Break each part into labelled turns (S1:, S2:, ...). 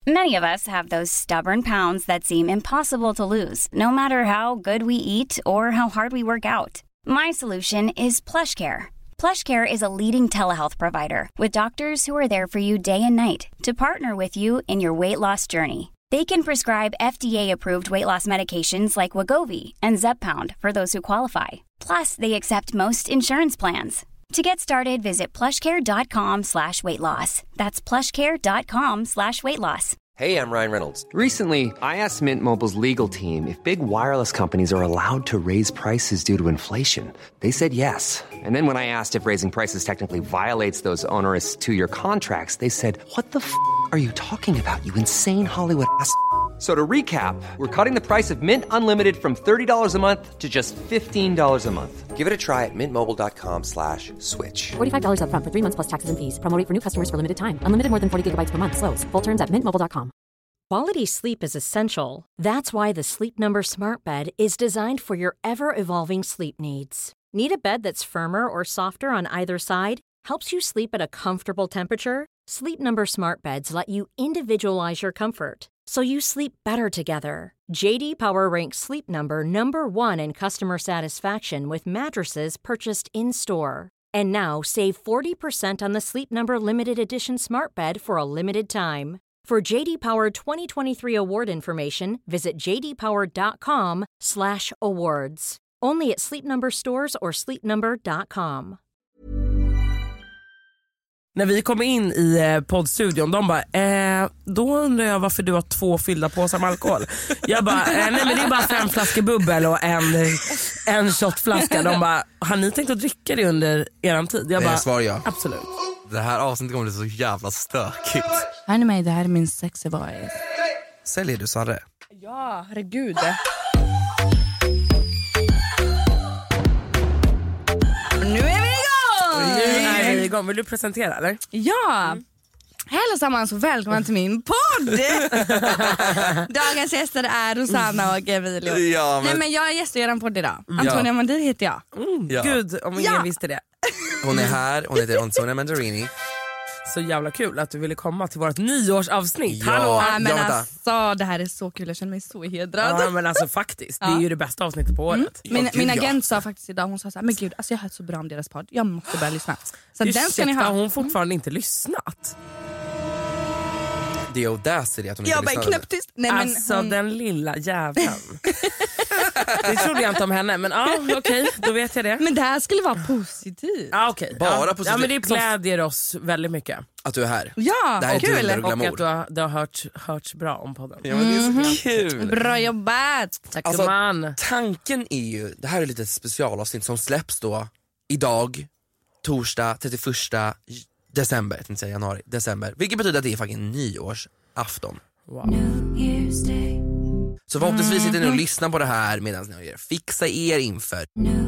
S1: Many of us have those stubborn pounds that seem impossible to lose, no matter how good we eat or how hard we work out. My solution is PlushCare. PlushCare is a leading telehealth provider with doctors who are there for you day and night to partner with you in your weight loss journey. They can prescribe FDA-approved weight loss medications like Wegovy and Zepbound for those who qualify. Plus, they accept most insurance plans. To get started, visit plushcare.com/weightloss. That's plushcare.com/weightloss.
S2: Hey, I'm Ryan Reynolds. Recently, I asked Mint Mobile's legal team if big wireless companies are allowed to raise prices due to inflation. They said yes. And then when I asked if raising prices technically violates those onerous two-year contracts, they said, "What the f*** are you talking about, you insane Hollywood ass?" So to recap, we're cutting the price of Mint Unlimited from $30 a month to just $15 a month. Give it a try at mintmobile.com/switch.
S3: $45 up front for 3 months plus taxes and fees. Promo rate for new customers for limited time. Unlimited more than 40 gigabytes per month. Slows full terms at mintmobile.com.
S4: Quality sleep is essential. That's why the Sleep Number Smart Bed is designed for your ever-evolving sleep needs. Need a bed that's firmer or softer on either side? Helps you sleep at a comfortable temperature? Sleep Number Smart Beds let you individualize your comfort, so you sleep better together. JD Power ranks Sleep Number #1 in customer satisfaction with mattresses purchased in-store. And now save 40% on the Sleep Number Limited Edition Smart Bed for a limited time. For JD Power 2023 award information, visit jdpower.com/awards. Only at Sleep Number stores or sleepnumber.com.
S5: När vi kom in i poddstudion, de bara, då undrar jag varför du har 2 fyllda påsar med alkohol. Jag bara, nej men det är bara 5 flaskor bubbel och en shotflaska. De bara, har ni tänkt att dricka det under eran tid? Jag bara,
S6: svar ja.
S5: Absolut.
S6: Det här avsnittet kommer bli så jävla stökigt.
S7: Hör ni mig, det här är min sexy voice.
S6: Säljer du Sarre?
S7: Ja, herregud. Nu är vi igång!
S5: Vill du presentera eller?
S7: Ja! Hej allesammans och välkommen till min podd! Dagens gäster är Rosanna och Emilio.
S6: Ja, men...
S7: Nej, men jag är gäst i er podd idag. Antonia Mandir heter jag.
S5: Gud, om ingen visste det.
S6: Hon är här, hon heter Antonia Mandarini.
S5: Så jävla kul att du ville komma till vårt nyårsavsnitt.
S6: Ja,
S5: Hallå!
S7: Men alltså, det här är så kul, jag känner mig så hedrad.
S5: Ja, men alltså faktiskt, det är ju det bästa avsnittet på året.
S7: Min agent sa faktiskt idag, hon sa så här, men gud, alltså jag har hört så bra om deras podd, jag måste börja lyssna. Så den ska ni ha.
S5: Har hon fortfarande inte lyssnat?
S6: Det är Audacity att hon inte
S7: Jag bara knäpptyst. Nej, men
S5: alltså den lilla jäveln. Det trodde jag inte om henne, men okej, då vet jag det.
S7: Men det här skulle vara positivt.
S5: Okej.
S6: Bara positivt.
S5: Ja, men det glädjer oss väldigt mycket.
S6: Att du är här.
S7: Ja,
S6: det här är
S7: kul.
S6: och
S5: att det har hörts bra om podden.
S6: Ja, men det är så kul.
S7: Bra jobbat.
S5: Tack
S6: alltså,
S5: man.
S6: tanken är ju, det här är lite specialavsnitt som släpps då idag, torsdag 31 december, jag tänkte säga januari, december. Vilket betyder att det är fucking nyårsafton.
S5: Wow.
S6: Så förhoppningsvis sitter ni och lyssnar på det här medan ni fixar er inför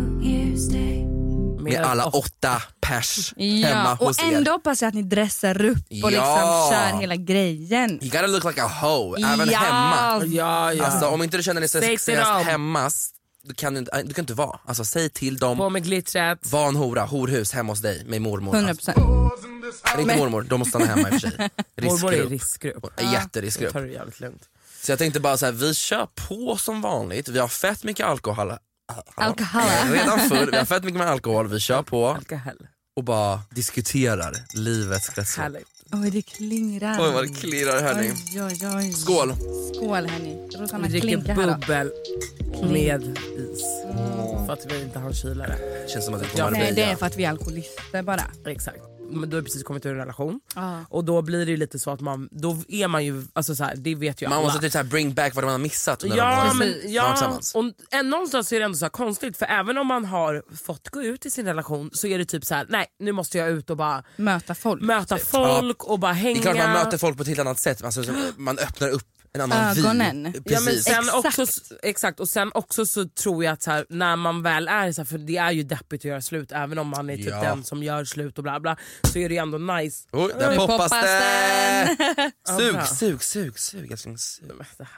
S6: med alla 8 pers hemma hos er.
S7: Och ändå hoppas jag att ni dressar upp och liksom kör hela grejen.
S6: You gotta look like a hoe, även hemma.
S5: Ja.
S6: Alltså, om inte du känner dig så sexigast hemma, du kan inte vara. Alltså säg till dem.
S5: På med glittret.
S6: Var en hora, horhus hemma hos dig med mormor.
S7: 100%.
S6: Alltså. Eller inte mormor, de måste stanna hemma i och för sig.
S5: Mormor är riskgrupp.
S6: Jätteriskgrupp.
S5: Det tar det jävligt lugnt.
S6: Så jag tänkte bara så här, vi kör på som vanligt. Vi har fett mycket alkohol. Redan full, vi har fett mycket med alkohol. Vi kör på
S5: Alkohol.
S6: och bara diskuterar livets kretslopp.
S5: Härligt.
S7: Oj, det klingrar.
S6: Oj, vad det klirrar hörni.
S7: Oj.
S6: Skål.
S7: Skål hörni. Rosanna,
S5: Vi dricker
S7: klinka här då.
S5: bubbel med is. För att vi inte har en kylare.
S6: Känns som att det
S5: Ja,
S6: kommer
S7: Nej,
S6: att
S7: det
S6: bli.
S7: är för att vi är alkoholister bara.
S5: Exakt. Men du har precis kommit ur en relation. Och då blir det ju lite så att då är man ju, alltså så här, det vet ju
S6: Man
S5: alla.
S6: måste typ så här bring back vad man har missat under
S5: Ja,
S6: de
S5: men
S6: var tillsammans.
S5: och någonstans är det ändå så här konstigt, för även om man har fått gå ut i sin relation så är det typ så här: nej, nu måste jag ut och bara
S7: Möta folk.
S5: och bara hänga.
S6: Det är klart man möter folk på ett helt annat sätt, alltså, man öppnar upp en annan
S7: Ögonen.
S6: vy.
S5: Ja, men
S6: Precis.
S5: sen också, exakt, och sen också så tror jag att så här, när man väl är så här, för det är ju deppigt att göra slut, även om man är typ den som gör slut och bla bla, så är det ändå nice.
S6: Oj, där poppas det!
S5: bra.
S6: Sug. Älskling, sug.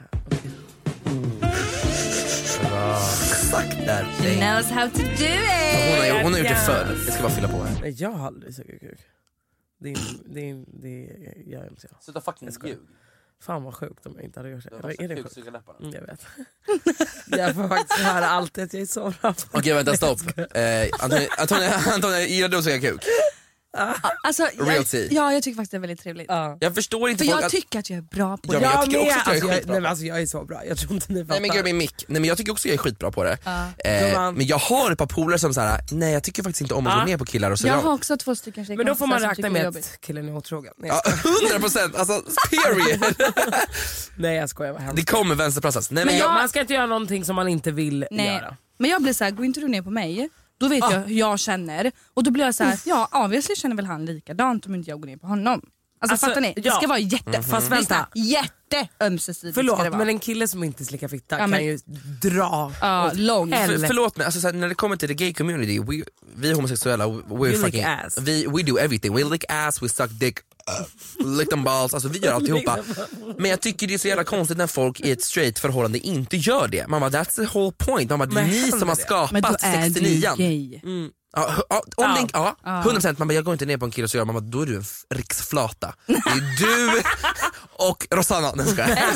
S6: Exakt där.
S7: She knows how to do it.
S6: Hon har gjort det förr. Jag ska bara fylla på här.
S5: Nej, jag har aldrig sugit kuk. Det gör jag inte.
S6: Sluta fucking ljug.
S5: Fan vad sjukt om jag inte hade gjort det. Eller är det sjukt? Jag vet. Jag får faktiskt höra alltid att jag är så bra.
S6: Okej, vänta, stopp. Antonija, gillar du att suga kuk?
S7: Alltså,
S6: Realty.
S7: jag tycker faktiskt det är väldigt trevligt.
S6: Jag förstår inte
S7: För
S6: folk
S7: jag
S6: att...
S7: tycker att jag är bra på
S6: Ja,
S7: det.
S6: men jag tycker också att jag är
S5: alltså,
S6: skitbra.
S5: nej, men alltså, jag är så bra. Jag tror inte ni fattar.
S6: Nej men gud, min mick. Nej men jag tycker också att jag är skitbra på det.
S5: Gumman.
S6: Men jag har ett par polare som såhär, nej jag tycker faktiskt inte om att gå ner på killar och så.
S7: Jag har också 2 stycken tjejkompisar.
S5: Men då får man
S7: som
S5: räkna
S7: tycker
S5: med
S7: det är
S5: att
S7: jobbigt.
S5: killen är otrogen. Nej,
S6: Ja, 100%, alltså period.
S5: nej jag skojar, vad hemskt.
S6: Det kommer vänsterplatsas. Nej men
S7: Men
S6: jag...
S5: Man ska inte göra någonting som man inte vill göra.
S7: Men jag blir så här, går inte du ner på mig, då vet jag hur jag känner. Och då blir jag så här, ja obviously känner väl han likadant om inte jag går ner på honom. Alltså fattar ni? Det ska vara
S5: Fast vänta.
S7: Jätteömsesidigt.
S5: Förlåt,
S7: ska det vara.
S5: men en kille som inte slickar fitta
S7: men-
S5: kan ju dra.
S7: Långt.
S6: Förlåt mig, alltså, såhär, när det kommer till the gay community, vi homosexuella, we're
S5: lick
S6: fucking
S5: ass.
S6: we do everything. We lick ass, we suck dick, lick them balls, alltså vi gör alltihopa. Men jag tycker det är så jävla konstigt när folk i ett straight förhållande inte gör det. Man bara, that's the whole point. Man bara, det är ni som har
S7: Men då
S6: skapat
S7: är
S6: 69.
S7: du gay.
S6: Ja, 100%. Man bara, jag går inte ner på en kille och så gör man bara, då är du en riksflata. Det är du och Rosanna. Nej, ska jag.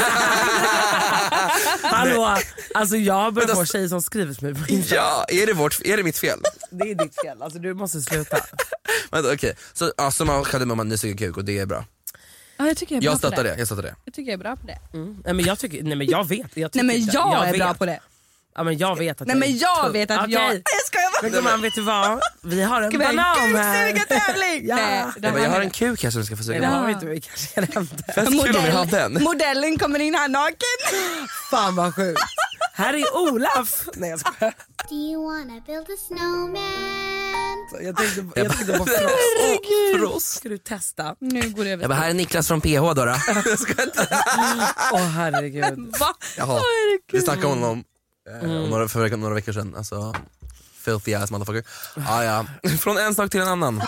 S5: Hallå, alltså jag börjar få tjejer som skriver till mig på Instagram.
S6: Ja, är det mitt fel?
S5: Det är ditt fel, alltså du måste sluta.
S6: Okej, så som man skällde med om man nu suger kuk och det är bra.
S7: Ja, jag tycker jag är bra
S6: Jag
S7: på
S6: stöttar
S7: det.
S6: det, jag stöttar det.
S7: Jag tycker jag är bra på det.
S5: Nej men jag tycker, nej men jag vet.
S7: Nej men jag är bra på det.
S5: Ja men jag vet att
S7: Nej men jag
S5: tung.
S7: vet att
S5: Okej.
S7: jag skojar bara.
S5: Men gumman, vet du vad? Vi har en
S7: Ska vi ha
S5: banan
S7: en
S5: här.
S7: kuksugartävling?
S5: Ja.
S6: Nej, men jag har en kuk här som du ska få
S5: Nej, det
S6: suga.
S5: har vi inte, vi kanske kan hämta.
S6: Fast kul om vi hade den.
S7: Modellen kommer in här naken.
S5: Fan vad sjukt. Här är Olaf. Nej jag skojar.
S8: Do you wanna build a snowman?
S5: Jag tänkte på Frost.
S6: Frost.
S5: Ska du testa?
S7: Nu går det över.
S6: Jag bara, här är Niklas från PH då.
S5: Åh herregud.
S7: Va?
S6: Jaha, vi snackade om honom för några veckor sedan. Alltså, filthy ass motherfucker. Ja. Från en sak till en annan.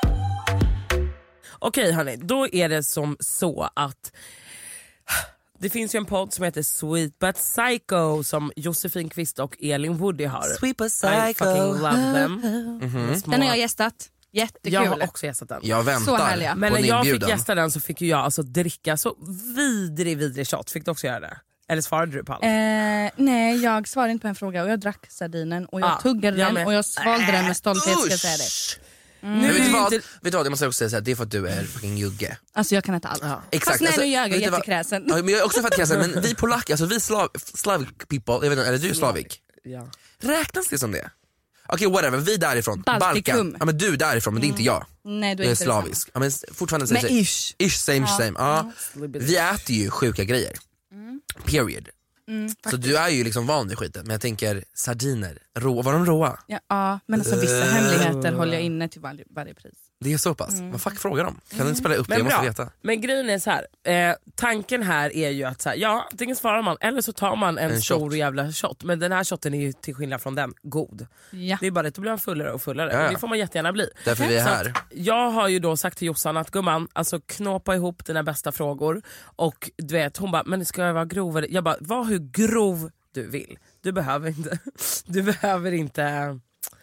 S5: Okej hörni, då är det som så att det finns ju en podd som heter Sweet But Psycho som Josefin Kvist och Elin Woody har.
S6: Sweet But
S5: I
S6: Psycho.
S5: fucking love them.
S7: Den har jag gästat. Jättekul.
S5: Jag har också gästat den.
S6: Jag väntar
S7: Så härliga.
S5: Men
S6: på
S5: när
S6: en
S5: jag fick
S6: inbjudan.
S5: gästa den så fick ju jag alltså dricka så vidrig shot. Fick du också göra det? Eller svarade du på allt?
S7: Nej, jag svarade inte på en fråga och jag drack sardinen och jag tuggade
S5: jag
S7: den
S5: med.
S7: och jag svalde den med stolthet, ska jag säga det.
S6: Men vet du vad, jag måste också säga så här, det är för att du är fucking jugge.
S7: Alltså jag kan inte allt.
S6: Exakt.
S7: Fast nej,
S6: alltså,
S7: nu är jag
S6: vet du vad-
S7: jättekräsen.
S6: Ja, men jag är också fett kräsen, men vi polacker, alltså vi Slavic people, jag vet inte, eller du är slavik?
S5: Ja.
S6: Räknas det som det? Okej, whatever, vi därifrån.
S7: Baltikum.
S6: Balkan. Ja men du är därifrån, men det är inte jag.
S7: Nej, du är
S6: Jag är
S7: inte
S6: slavisk. Ja, men fortfarande
S7: Men
S6: säger
S7: ish.
S6: same. Ja. Vi äter ju sjuka grejer. Period. Så du är ju liksom van vid skiten, men jag tänker sardiner, var de råa?
S7: Ja, men alltså vissa hemligheter håller jag inne till varje pris.
S6: Det är så pass. Vad fuck frågar de? Kan du inte spela upp det? Jag måste veta.
S5: Men grejen är så här. Tanken här är ju att så här, ja, antingen svarar man eller så tar man en stor
S6: shot.
S5: jävla shot. Men den här shotten är ju till skillnad från den god.
S7: Ja.
S5: Det är bara det att då blir man fullare och fullare.
S6: Ja.
S5: Och det får man jättegärna bli.
S6: Därför vi är
S5: Så
S6: här.
S5: att jag har ju då sagt till Jossan att gumman, alltså knåpa ihop dina bästa frågor. Och du vet, hon bara, men ska jag vara grovare? Jag bara, var hur grov du vill. Du behöver inte du behöver inte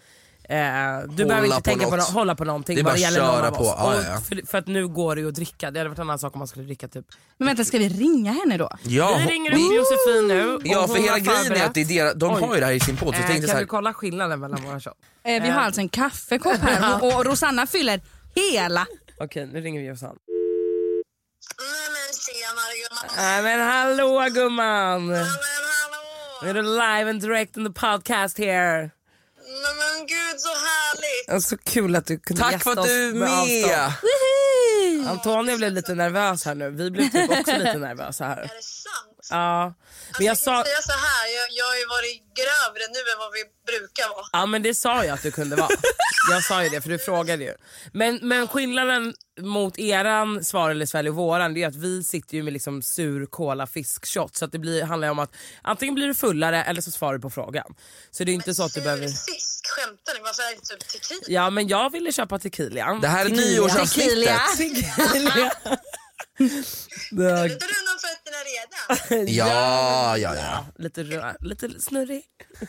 S5: tänka på hålla på någonting.
S6: Det är bara
S5: vad gäller
S6: köra
S5: någon av
S6: på.
S5: oss.
S6: Ja,
S5: Och
S6: ja.
S5: för att nu går det ju att dricka. Det hade varit en annan sak om man skulle dricka typ.
S7: Men vänta, ska vi ringa henne då?
S6: Ja,
S5: Vi ringer upp Josefin nu.
S6: ja,
S5: och
S6: för
S5: hon
S6: hela
S5: har
S6: grejen är
S5: förberett.
S6: att det är de har ju det här i sin podd. Så jag tänkte så
S5: Kan
S6: här,
S5: du kolla skillnaden mellan våra shot?
S7: Vi har alltså en kaffekopp här och Rosanna fyller hela.
S5: Okej, nu ringer vi Jossan.
S9: Nej men tjenare gumman.
S5: Men hallå gumman!
S9: Men hallå.
S5: Nu är du live and direct in the podcast here.
S9: Nej men gud så härligt.
S5: Så kul att du kunde
S6: tack
S5: gästa
S6: för att du är
S5: oss med
S6: med!
S5: avstånd. Antonija blev lite nervös här nu. Vi blev typ också lite nervösa här.
S9: Är det sant?
S5: Ja. Men jag sa...
S9: säga så här, jag har ju varit grövre nu än vad vi brukar vara.
S5: Ja men det sa jag att du kunde vara. Jag sa ju det för du frågade ju. Men skillnaden mot eran svar eller svälj och våran, det är att vi sitter ju med liksom sur cola fiskshot. Så att det handlar om att antingen blir du fullare eller så svarar du på frågan. Så det är inte så att du behöver...
S9: Fisk, skämtar ni? Varför är det inte typ tequila?
S5: Ja men jag ville köpa tequila.
S6: Det här är nyårsavsnittet.
S5: Tequila.
S9: Är inte du någon fötterna redan?
S6: Ja.
S5: Lite snurrig.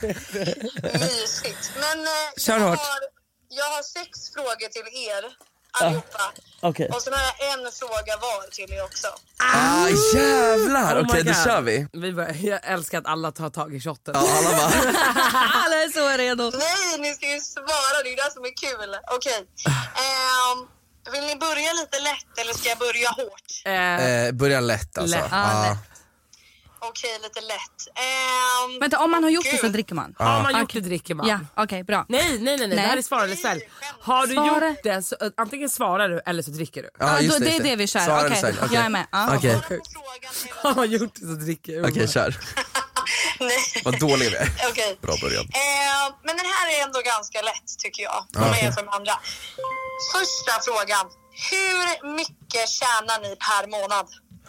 S9: Mysigt. Men
S5: Kör hårt.
S9: jag har 6 frågor till er allihopa.
S5: Okej.
S9: Och sen har jag en fråga var till er också.
S6: Jävlar, okej,
S5: my
S6: då
S5: God.
S6: kör vi.
S5: Jag älskar att alla tar tag i shotten.
S6: Ja, alla bara...
S7: Alla är så redo.
S9: Nej, ni ska ju svara, det är det som är kul. Okej. Vill ni börja lite lätt eller ska jag börja hårt?
S6: Börja lätt alltså.
S5: Lätt.
S6: Ja.
S9: Okej, lite lätt.
S7: Vänta, om man har gjort det så dricker man?
S5: Har man gjort det dricker man.
S7: Ja, okej, bra.
S5: Nej. Det här är svara eller svälj. Har du
S7: Svara.
S5: gjort det så antingen svarar du eller så dricker du.
S6: Ja, just
S7: det är det vi kör.
S6: Svara eller
S7: Okej,
S6: svälj. Okej.
S7: jag är med. Ja.
S6: Okej.
S5: Har man gjort det så dricker du.
S6: Okej, kör.
S9: Nej.
S6: Vad dålig vi är.
S9: Okej.
S6: Bra början.
S9: Men den här är ändå ganska lätt tycker jag. Om jag jämför med andra. Första frågan. Hur mycket tjänar ni per månad?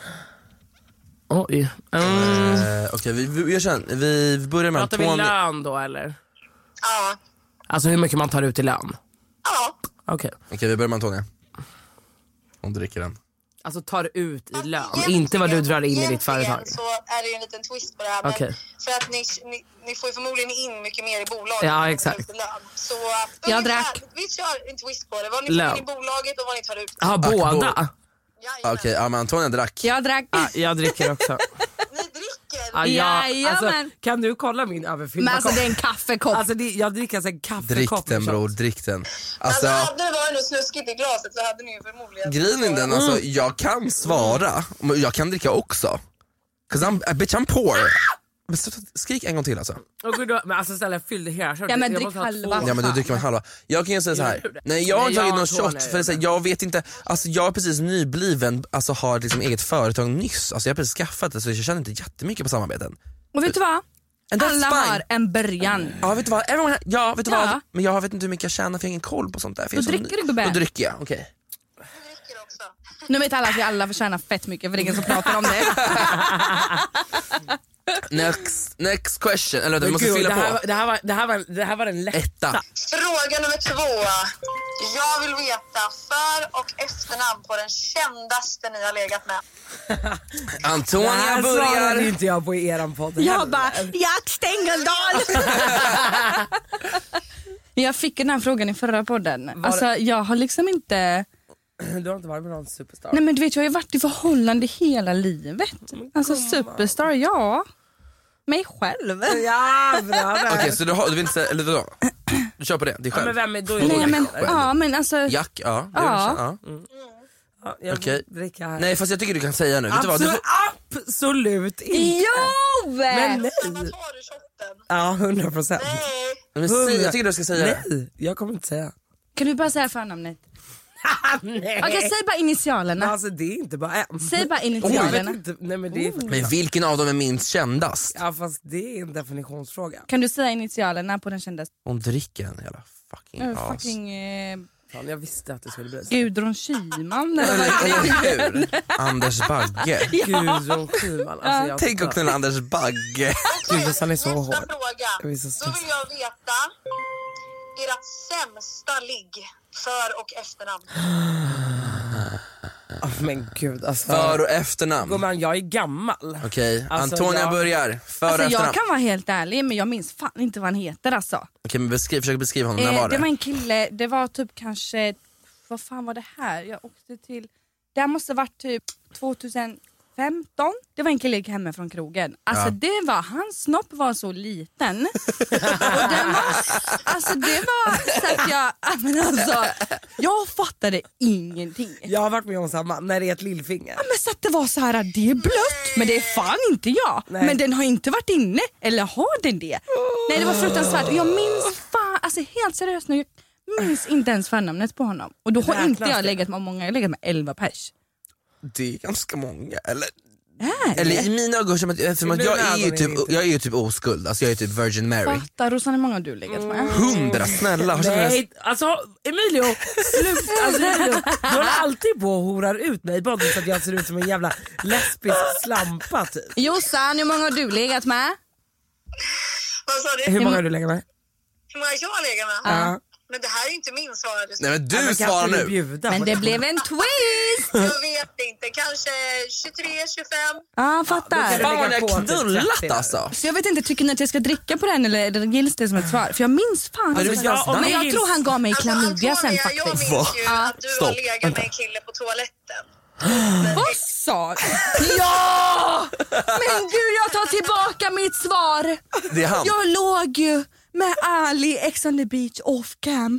S5: Oj.
S6: Okej, vi börjar med
S5: Pratar vi lön då eller?
S9: Ja.
S5: Alltså hur mycket man tar ut i lön?
S9: Ja.
S5: Okej.
S6: Okej, vi börjar med Antonia. Hon dricker den.
S5: Alltså tar ut i lön, inte vad du drar in i ditt företag.
S9: Så är det ju en liten twist på det här. Men
S5: Okej.
S9: för att ni får ju förmodligen in mycket mer i bolaget.
S5: Ja,
S9: än
S5: exakt.
S9: ut i lön. Så
S7: Jag
S9: ungefär,
S7: drack.
S9: Vi kör en twist på det. Vad ni får
S5: Lön.
S9: in i bolaget och vad ni tar ut.
S5: Ja, båda.
S6: Okej, ja, men Antonia drack.
S7: Jag drack.
S5: Jag dricker också.
S9: Ni dricker.
S5: Ja,
S7: Jajamän.
S5: kan du kolla min överfyllda
S7: Men alltså
S5: kopp?
S7: det är en kaffekopp.
S5: Alltså jag dricker alltså en
S6: Drick
S5: kaffekopp.
S6: den bror, drick den. Alltså,
S9: hade det varit något snuskigt i glaset så hade ni ju förmodligen...
S6: grejen är den, alltså, jag kan svara, men jag kan dricka också. 'Cause I'm poor. Men skrik en gång till alltså.
S5: Men alltså ställa fyllde hela.
S7: Ja, men
S5: Jag
S7: drick
S5: måste ha
S7: halva.
S5: två.
S6: Ja, men då dricker man halva. Jag kan ju säga så här. Nej, jag har inte tagit någon shot för att säga, jag vet inte. Alltså jag är precis nybliven, alltså har liksom eget företag nyss. Alltså jag har precis skaffat det så jag känner inte jättemycket på samarbeten.
S7: Och vet du vad?
S6: And that's
S7: Alla
S6: fine.
S7: har en början.
S6: Ja, vet du vad? Vet du
S7: Ja.
S6: vad? Men jag vet inte hur mycket jag tjänar för jag har ingen koll på sånt där. För
S7: Då
S6: jag är så
S7: dricker
S6: ny.
S7: du, gubbe.
S6: Då dricker jag, okej.
S9: Ni dricker också.
S7: Nu vet alla att vi alla förtjänar fett mycket för det är ingen som pratar om det.
S6: Next question. Eller vi måste
S5: Gud,
S6: fylla på.
S5: Det här var den lätta.
S6: Etta.
S9: Fråga nummer 2. Jag vill veta för- och efternamn på den kändaste ni har legat med.
S5: Det
S6: Antonia
S5: här svarade
S6: börjar.
S5: inte jag på i eran podd.
S7: Jag bara, Jack Stengeldal! Jag fick den här frågan i förra podden. Alltså jag har liksom inte...
S5: Du har inte varit med någon superstar.
S7: Nej men du vet jag har ju varit i förhållande hela livet. Alltså superstar, ja. Mig själv.
S5: Ja, bra.
S6: Okej, så du vill inte säga, eller vadå? Du kör på det, dig
S5: Ja,
S6: själv.
S5: men vem är då?
S7: Nej men,
S6: själv.
S7: ja men alltså...
S6: Jack, ja.
S7: Ja.
S5: Ja, jag
S6: Okej.
S5: dricker här.
S6: Nej, fast jag tycker du kan säga nu. Vet du vad? Du får...
S5: Absolut inte.
S7: Jo!
S5: Men nej.
S9: Tar du shotten?
S5: Ja, 100%.
S9: Nej.
S6: Men säg, jag tycker du ska säga det.
S5: Nej, jag kommer inte säga.
S7: Kan du bara säga förnamnet?
S5: Nej.
S7: Okej, säg bara
S5: Men
S7: initialerna.
S5: alltså det är inte bara en.
S7: Säg bara
S5: Jag vet
S7: initialerna.
S5: inte. Nej, men det är
S6: Men vilken av dem är minst kändast?
S5: Ja, fast det är en definitionsfråga.
S7: Kan du säga initialerna på den kändaste?
S6: Hon dricker en jävla fucking as.
S7: Fucking
S5: Fan, jag visste att det skulle bli så.
S7: Gudrun Schyman eller vad?
S6: Eller hur? Anders Bagge.
S5: Gudrun Schyman. Alltså, jag
S6: Tänk att knulla Anders Bagge.
S5: Gud, han är så hård.
S9: Nästa
S5: Jag är
S9: fråga.
S5: så
S9: Då
S5: stressad.
S9: vill jag veta ert sämsta ligg för- och efternamn.
S5: Men gud alltså.
S6: För- och efternamn.
S5: Gumman, jag är gammal.
S6: Okej,
S5: Alltså,
S6: Antonia
S5: jag-
S6: börjar. För- och
S7: Alltså
S6: efternamn.
S7: jag kan vara helt ärlig men jag minns fan inte vad han heter alltså.
S6: Okej, men försök beskriva honom. När var
S7: Det var
S6: det?
S7: en kille, det var typ kanske, vad fan var det här? Jag åkte till, det här måste varit typ 2015. Det var en kille gick hemma från krogen. Alltså
S6: Ja.
S7: det var, hans snopp var så liten. Och den var, alltså det var så att jag fattade ingenting.
S5: Jag har varit med om samma, när det är ett lillfinger.
S7: Ja, men så att det var så här, det är blött, men det är fan inte jag.
S5: Nej.
S7: Men den har inte varit inne, eller har den det? Nej, det var fruktansvärt. Och jag minns fan, alltså helt seriöst nu, jag minns inte ens förnamnet på honom. Och då har
S5: Räknas
S7: inte jag
S5: det?
S7: legat med många, jag har legat med 11 pers.
S6: Det är ganska många, eller?
S7: Är
S6: Eller
S7: det?
S6: i mina ögon, som att, eftersom att jag är ju typ oskuld. Alltså jag är typ Virgin Mary.
S7: Fattar Rosanna, hur många har du legat med?
S6: 100, snälla. Har du
S5: Nej, alltså Emilio, slut. Alltså, Emilio, du håller alltid på och horar ut mig bara så att jag ser ut som en jävla lesbisk slampa typ.
S7: Jossan, hur många har du legat med?
S9: Vad sa du?
S5: Hur många har du legat med?
S9: Hur många jag har legat med? Men det här är inte min svar.
S6: Nej men du svarar nu.
S7: Men det blev en twist!
S9: Jag vet inte, kanske 23-25.
S7: Ja, fattar.
S6: Fan vad ni har knullat alltså.
S7: Så jag vet inte, tycker ni att jag ska dricka på den eller gills det som ett svar? För jag minns fan. Men jag tror han gav mig klamydia sen faktiskt.
S9: Jag minns ju att du har legat med en kille på toaletten.
S7: Vad sa du? Ja! Men gud, jag tar tillbaka mitt svar.
S6: Det är han.
S7: Jag låg ju med Ali Ex on the beach off cam.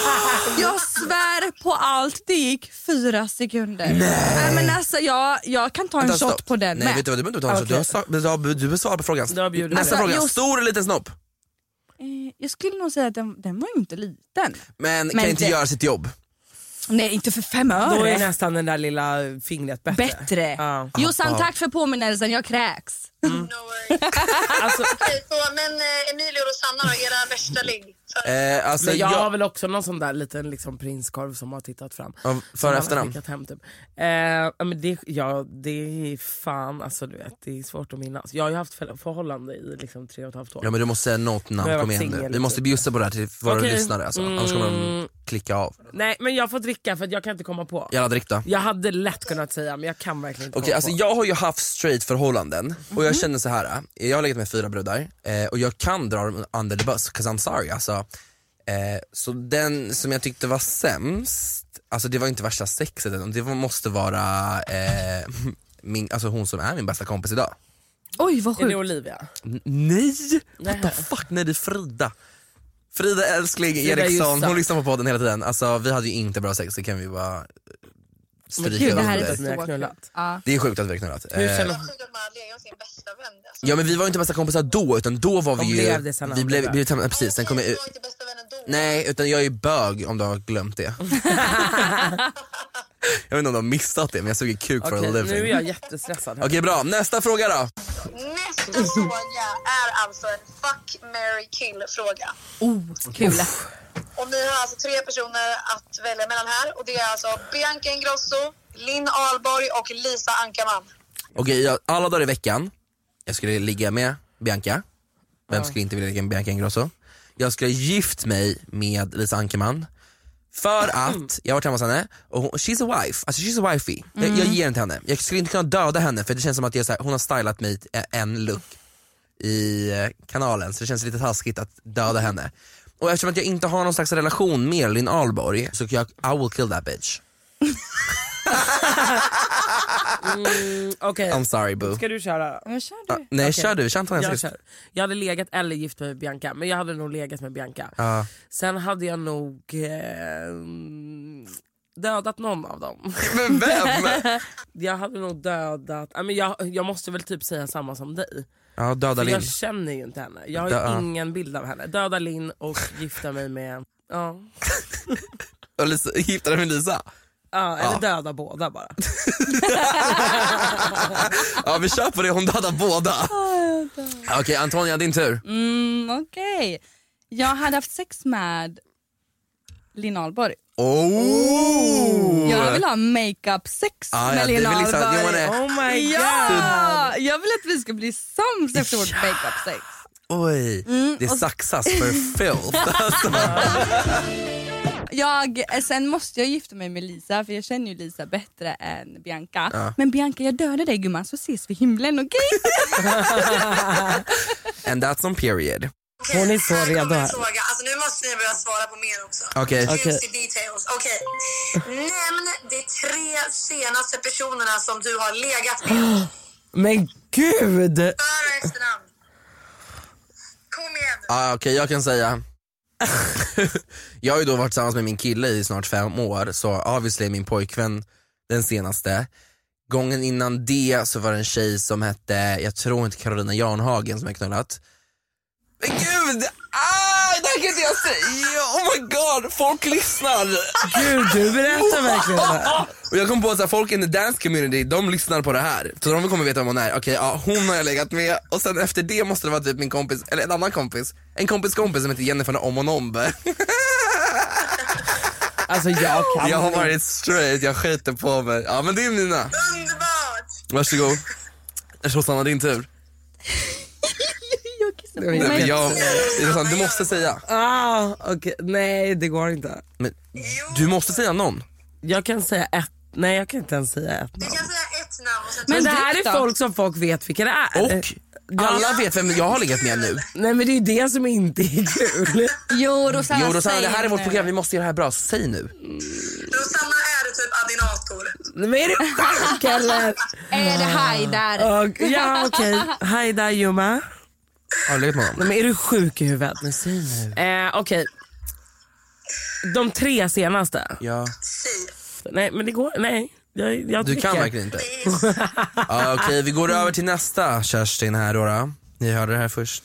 S7: Jag svär på allt. Det gick 4 sekunder. Nej men alltså jag kan ta en shot på den.
S6: Nej, vet du vad, du behöver inte ta en shot. Du besvarar på frågan. Nästa fråga, stor eller liten snopp?
S7: Jag skulle nog säga att den var ju inte liten.
S6: Men kan inte göra sitt jobb.
S7: Nej, inte för 5 öre.
S5: Då är nästan den där lilla fingret bättre.
S7: Ja. Jossan, tack för påminnelsen, jag kräks.
S9: No worries.
S5: Alltså,
S9: men Emilio och Rosanna då, era värsta ligg?
S6: Alltså,
S5: men jag har väl också någon sån där liten liksom prinskorv som har tittat fram.
S6: För efternamn?
S5: Hem, typ. Men det är fan, alltså du vet, det är svårt att minnas. Jag har ju haft förhållande i liksom 3,5 år.
S6: Ja men du måste säga något namn, kom igen nu. Vi måste bjussa på det här till våra lyssnare alltså. Annars kommer de klicka av.
S5: Nej men jag får dricka för att jag kan inte komma på.
S6: Jävla drick då.
S5: Jag hade lätt kunnat säga men jag kan verkligen inte komma
S6: alltså
S5: på.
S6: Jag har ju haft straight förhållanden och jag känner så här. Jag har legat med 4 brudar och jag kan dra dem under the bus, 'cause I'm sorry alltså. Så den som jag tyckte var sämst, alltså det var inte värsta sexet, det måste vara alltså hon som är min bästa kompis idag.
S7: Oj vad sjukt.
S5: Är det Olivia?
S6: Nej, what the fuck, nej det är Frida älskling Eriksson, hon lyssnar på podden hela tiden. Alltså vi hade ju inte bra sex, det kan vi bara stryka
S7: det här är
S5: så knullat.
S6: Det är sjukt att vi har knullat.
S5: Hur känner
S9: Sjukt att man har legat sin bästa vän. Alltså.
S6: Ja men vi var inte bästa kompisar då, utan då var vi ju vi blev precis, sen kom jag ut.
S9: Inte bästa vännen då.
S6: Nej, utan jag är bög om du har glömt det. Jag vet inte om du har missat det, men jag såg ju kuk för a living.
S5: Nu är jag jättestressad.
S6: Okej, bra, nästa fråga då.
S9: Nästa fråga är alltså en fuck, marry, kill fråga.
S7: Kul.
S9: Och ni har alltså 3 personer att välja mellan här. Och det är alltså Bianca Ingrosso, Linn Ahlborg och Lisa Ankarman.
S6: Okej, alla dagar i veckan jag skulle ligga med Bianca. Vem skulle inte vilja ligga med Bianca Ingrosso? Jag skulle gift mig med Lisa Ankarman. För att jag har varit hemma hos henne och she's a wife, alltså she's a wifey. Jag ger den till henne. Jag skulle inte kunna döda henne för det känns som att hon har stylat mig en look i kanalen, så det känns lite taskigt att döda henne. Och eftersom att jag inte har någon slags relation med Linn Ahlborg så I will kill that bitch.
S5: Okay.
S6: I'm sorry boo.
S5: Ska du köra?
S7: Jag kör du.
S6: Nej, kör du.
S5: Jag hade legat eller gift med Bianca, men jag hade nog legat med Bianca. Sen hade jag nog dödat någon av dem.
S6: Men vem?
S5: Jag hade nog dödat, jag måste väl typ säga samma som dig.
S6: Ja, döda Linn.
S5: Jag känner ju inte henne. Jag har ju ingen bild av henne. Döda Linn och gifta mig med
S6: Gifta dig med Lisa?
S5: Ja, eller döda båda bara.
S6: Ja, vi kör på det, hon dödar båda. Okej, Antonia, din tur.
S7: Okej. Jag hade haft sex med Linn Ahlborg. Jag vill ha makeup sex med Linn Ahlborg.
S5: Oh my god.
S7: Ja, jag vill att vi ska bli sams efter vårt makeup sex.
S6: Oj, det saxas för filth.
S7: Sen måste jag gifta mig med Lisa, för jag känner ju Lisa bättre än Bianca. Men Bianca, jag dödar dig gumman, så ses vi i himlen, okej?
S6: And that's on period.
S5: Hon är så redo här.
S9: Fråga. Alltså, nu måste ni börja svara på mer också.
S6: Okej.
S9: Details. Okej. Nämn de 3 senaste personerna som du har legat med.
S5: Men gud!
S9: För och efternamn. Kom igen.
S6: Okej, jag kan säga. Jag har ju då varit tillsammans med min kille i snart 5 år, så obviously är min pojkvän den senaste. Gången innan det så var det en tjej som hette, jag tror inte Carolina Jarnhagen, som är knullat. Men gud, det här kan inte jag säga. Oh my god, folk lyssnar.
S5: Gud, du berättar verkligen det.
S6: Och jag kom på att folk in the dance community, de lyssnar på det här, så de kommer veta om hon är. Okej, hon har jag legat med. Och sen efter det måste det vara typ min kompis, eller en annan kompis, en kompis som heter Jennifer Omonombe.
S5: Alltså
S6: jag har varit straight, jag skiter på mig. Ja, men det är mina.
S9: Underbart.
S6: Varsågod. Rosanna, din tur. Du måste säga.
S5: Okay. Nej, det går inte.
S6: Men du måste säga någon.
S5: Jag kan säga ett. Nej, jag kan inte ens säga ett namn.
S9: Du kan säga ett namn och sen
S5: men det här är folk som folk vet vilka det är.
S6: Och alla vet vem jag har legat med nu.
S5: Nej, men det är det som inte är kul.
S7: Jo, Rosanna,
S6: det här är vårt program, vi måste göra det här bra. Säg nu.
S9: Rosanna är det typ adinator.
S5: Men är det sjuk eller?
S7: Är det Haidar?
S5: Ja, okej. Haidar Juma.
S6: Har du legat med honom?
S5: Men är du sjuk i huvudet?
S6: Men säg nu.
S5: Okej. De 3 senaste.
S6: Ja.
S5: Nej, men det går. Nej. Jag
S6: du kan verkligen inte. Okej, vi går över till nästa Kerstin här då. Ni hörde det här först.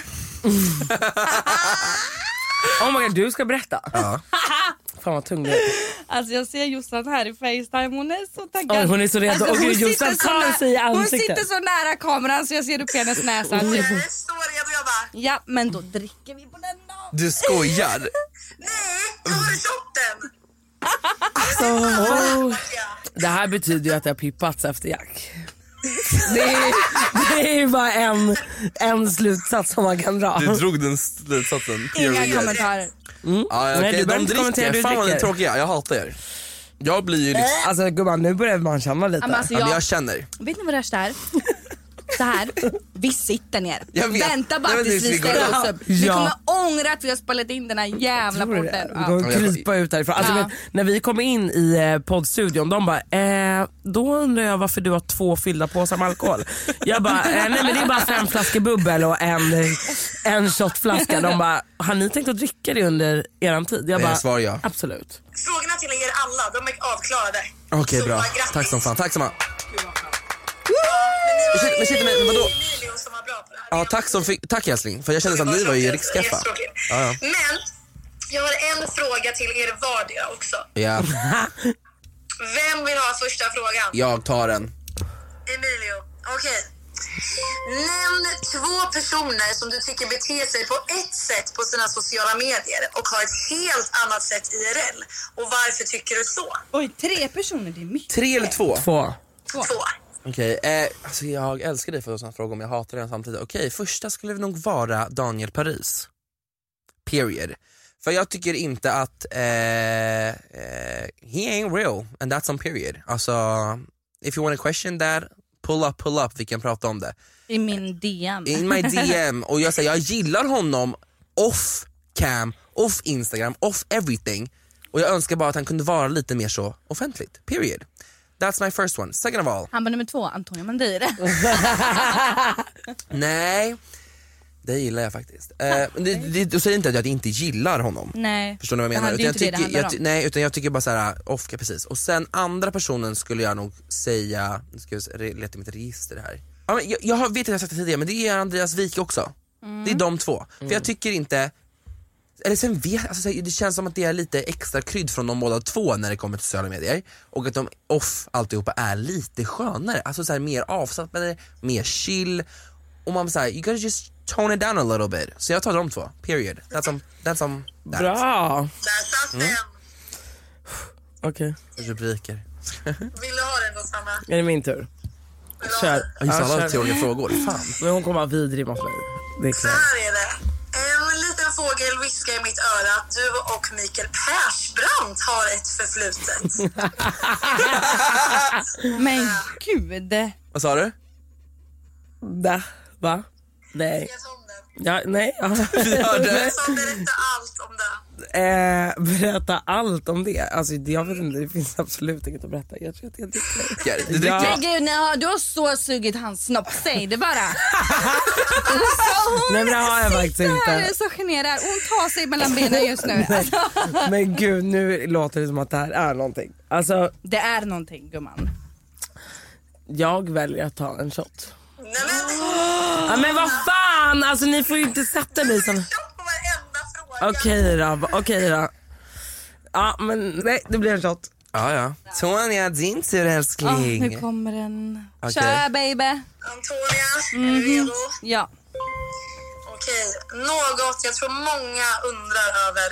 S5: Oh my God, du ska berätta.
S6: Ja.
S5: Fan vad tung det är.
S7: Alltså jag ser Jossan här i FaceTime, hon är så taggad.
S5: Hon är så redo.
S7: Alltså,
S5: Gud, Jossan tar sig i ansiktet.
S7: Hon sitter så nära kameran så jag ser upp hennes näsa.
S9: Jag är så redo, jag bara.
S7: Ja, men då dricker vi på den då.
S6: Du skojar.
S9: Nej, tar du shotten?
S5: Det här betyder ju att jag pippats efter Jack. Det är ju bara en slutsats som man kan dra.
S6: Du drog den slutsatsen.
S7: Inga kommentarer.
S6: Nej, de dricker. Fan vad ni är tråkiga, jag hatar er. Jag blir ju liksom...
S5: Alltså gumman, nu börjar man känna lite.
S7: Alltså,
S6: jag känner.
S7: Vet ni vad det är? Så här, vi sitter ner. Vänta bara tills vi ställer oss upp. Vi kommer ångra att vi har spelat in den här jävla podden.
S5: Vi kommer krypa ut härifrån. Alltså, när vi kom in i poddstudion, de bara, då undrar jag varför du har 2 fyllda påsar med alkohol. Jag bara, nej men det är bara 5 flaskor bubbel och en shotflaska. De bara, har ni tänkt att dricka det under eran tid? Jag bara,
S6: svarar jag.
S5: Absolut.
S9: Frågorna till er alla, de är avklarade.
S6: Okej, bra. Tack som fan. Tack så mycket. Men vadå? Ja, tack älskling, för jag kände att ni var ju rikskaffa. Ja.
S9: Men jag har en fråga till er vardera också.
S6: Ja.
S9: Vem vill ha första frågan?
S6: Jag tar den.
S9: Emilio, okej. Nämn 2 personer som du tycker beter sig på ett sätt på sina sociala medier och har ett helt annat sätt IRL. Och varför tycker du så?
S7: Oj, 3 personer, det är mycket.
S6: 3 eller 2? 2.
S9: Okej,
S6: alltså jag älskar dig för en sån fråga, om jag hatar den samtidigt. Okej, första skulle nog vara Daniel Paris. Period. För jag tycker inte att he ain't real, and that's on period. Alltså, if you want a question that, pull up, vi kan prata om det.
S7: I min DM.
S6: In my DM. Och jag säger, jag gillar honom off cam, off Instagram, off everything. Och jag önskar bara att han kunde vara lite mer så offentligt. Period. That's my first one. Second of all.
S7: Han var nummer 2, Antonio Mandir.
S6: Nej, det gillar jag faktiskt. Du säger inte att jag inte gillar honom.
S7: Nej.
S6: Förstår ni vad jag menar? Utan jag tycker bara så här, off, precis. Och sen andra personen skulle jag nog säga, nu ska jag leta mitt register här. Ja, men jag vet att jag har sagt det tidigare, men det är Andreas Wik också. Det är de 2. För jag tycker inte, eller sen alltså, det känns som att det är lite extra krydd från de båda 2 när det kommer till sociala medier. Och att de off alltihopa är lite skönare. Alltså så här, mer avslappnade, mer chill. Och man säger, you gotta just tone it down a little bit. Så jag tar de 2, period. That's that.
S5: Bra. Okej.
S6: Rubriker.
S9: Vill du ha den då, Sanna?
S5: Är det min tur? Kör.
S6: Alla teoriga frågor, fan.
S5: Men hon kommer vara vidrig mot mig. Det är
S9: så
S5: klart.
S9: här är det. En liten fågel viskar i mitt öra att du och Mikael Persbrandt har ett förflutet.
S7: Men gud.
S6: Vad sa du?
S5: Va? Nej. Ja, nej.
S9: Vi hörde. Så berätta allt om det.
S5: Berätta allt om det. Alltså jag vet inte, det finns absolut inget att berätta. Jag tror att jag dricker.
S7: Men gud, du har så sugit hans snopp. Säg det bara.
S5: Nej, men det har jag faktiskt inte.
S7: Hon är så generad. Hon tar sig mellan benen just nu.
S5: Men gud, nu låter det som att det här är någonting. Alltså,
S7: det är någonting, gumman. Jag
S5: väljer att ta en shot.
S9: Ja,
S5: men vad fan, alltså ni får ju inte sätta mig sån. Okej då. Ja, men nej, det blir en shot.
S6: Ja. Sonja, din tur älskling.
S7: Nu kommer den. Okay. Kör baby.
S9: Antonia, är du redo?
S7: Ja.
S9: Okej, något jag tror många undrar över.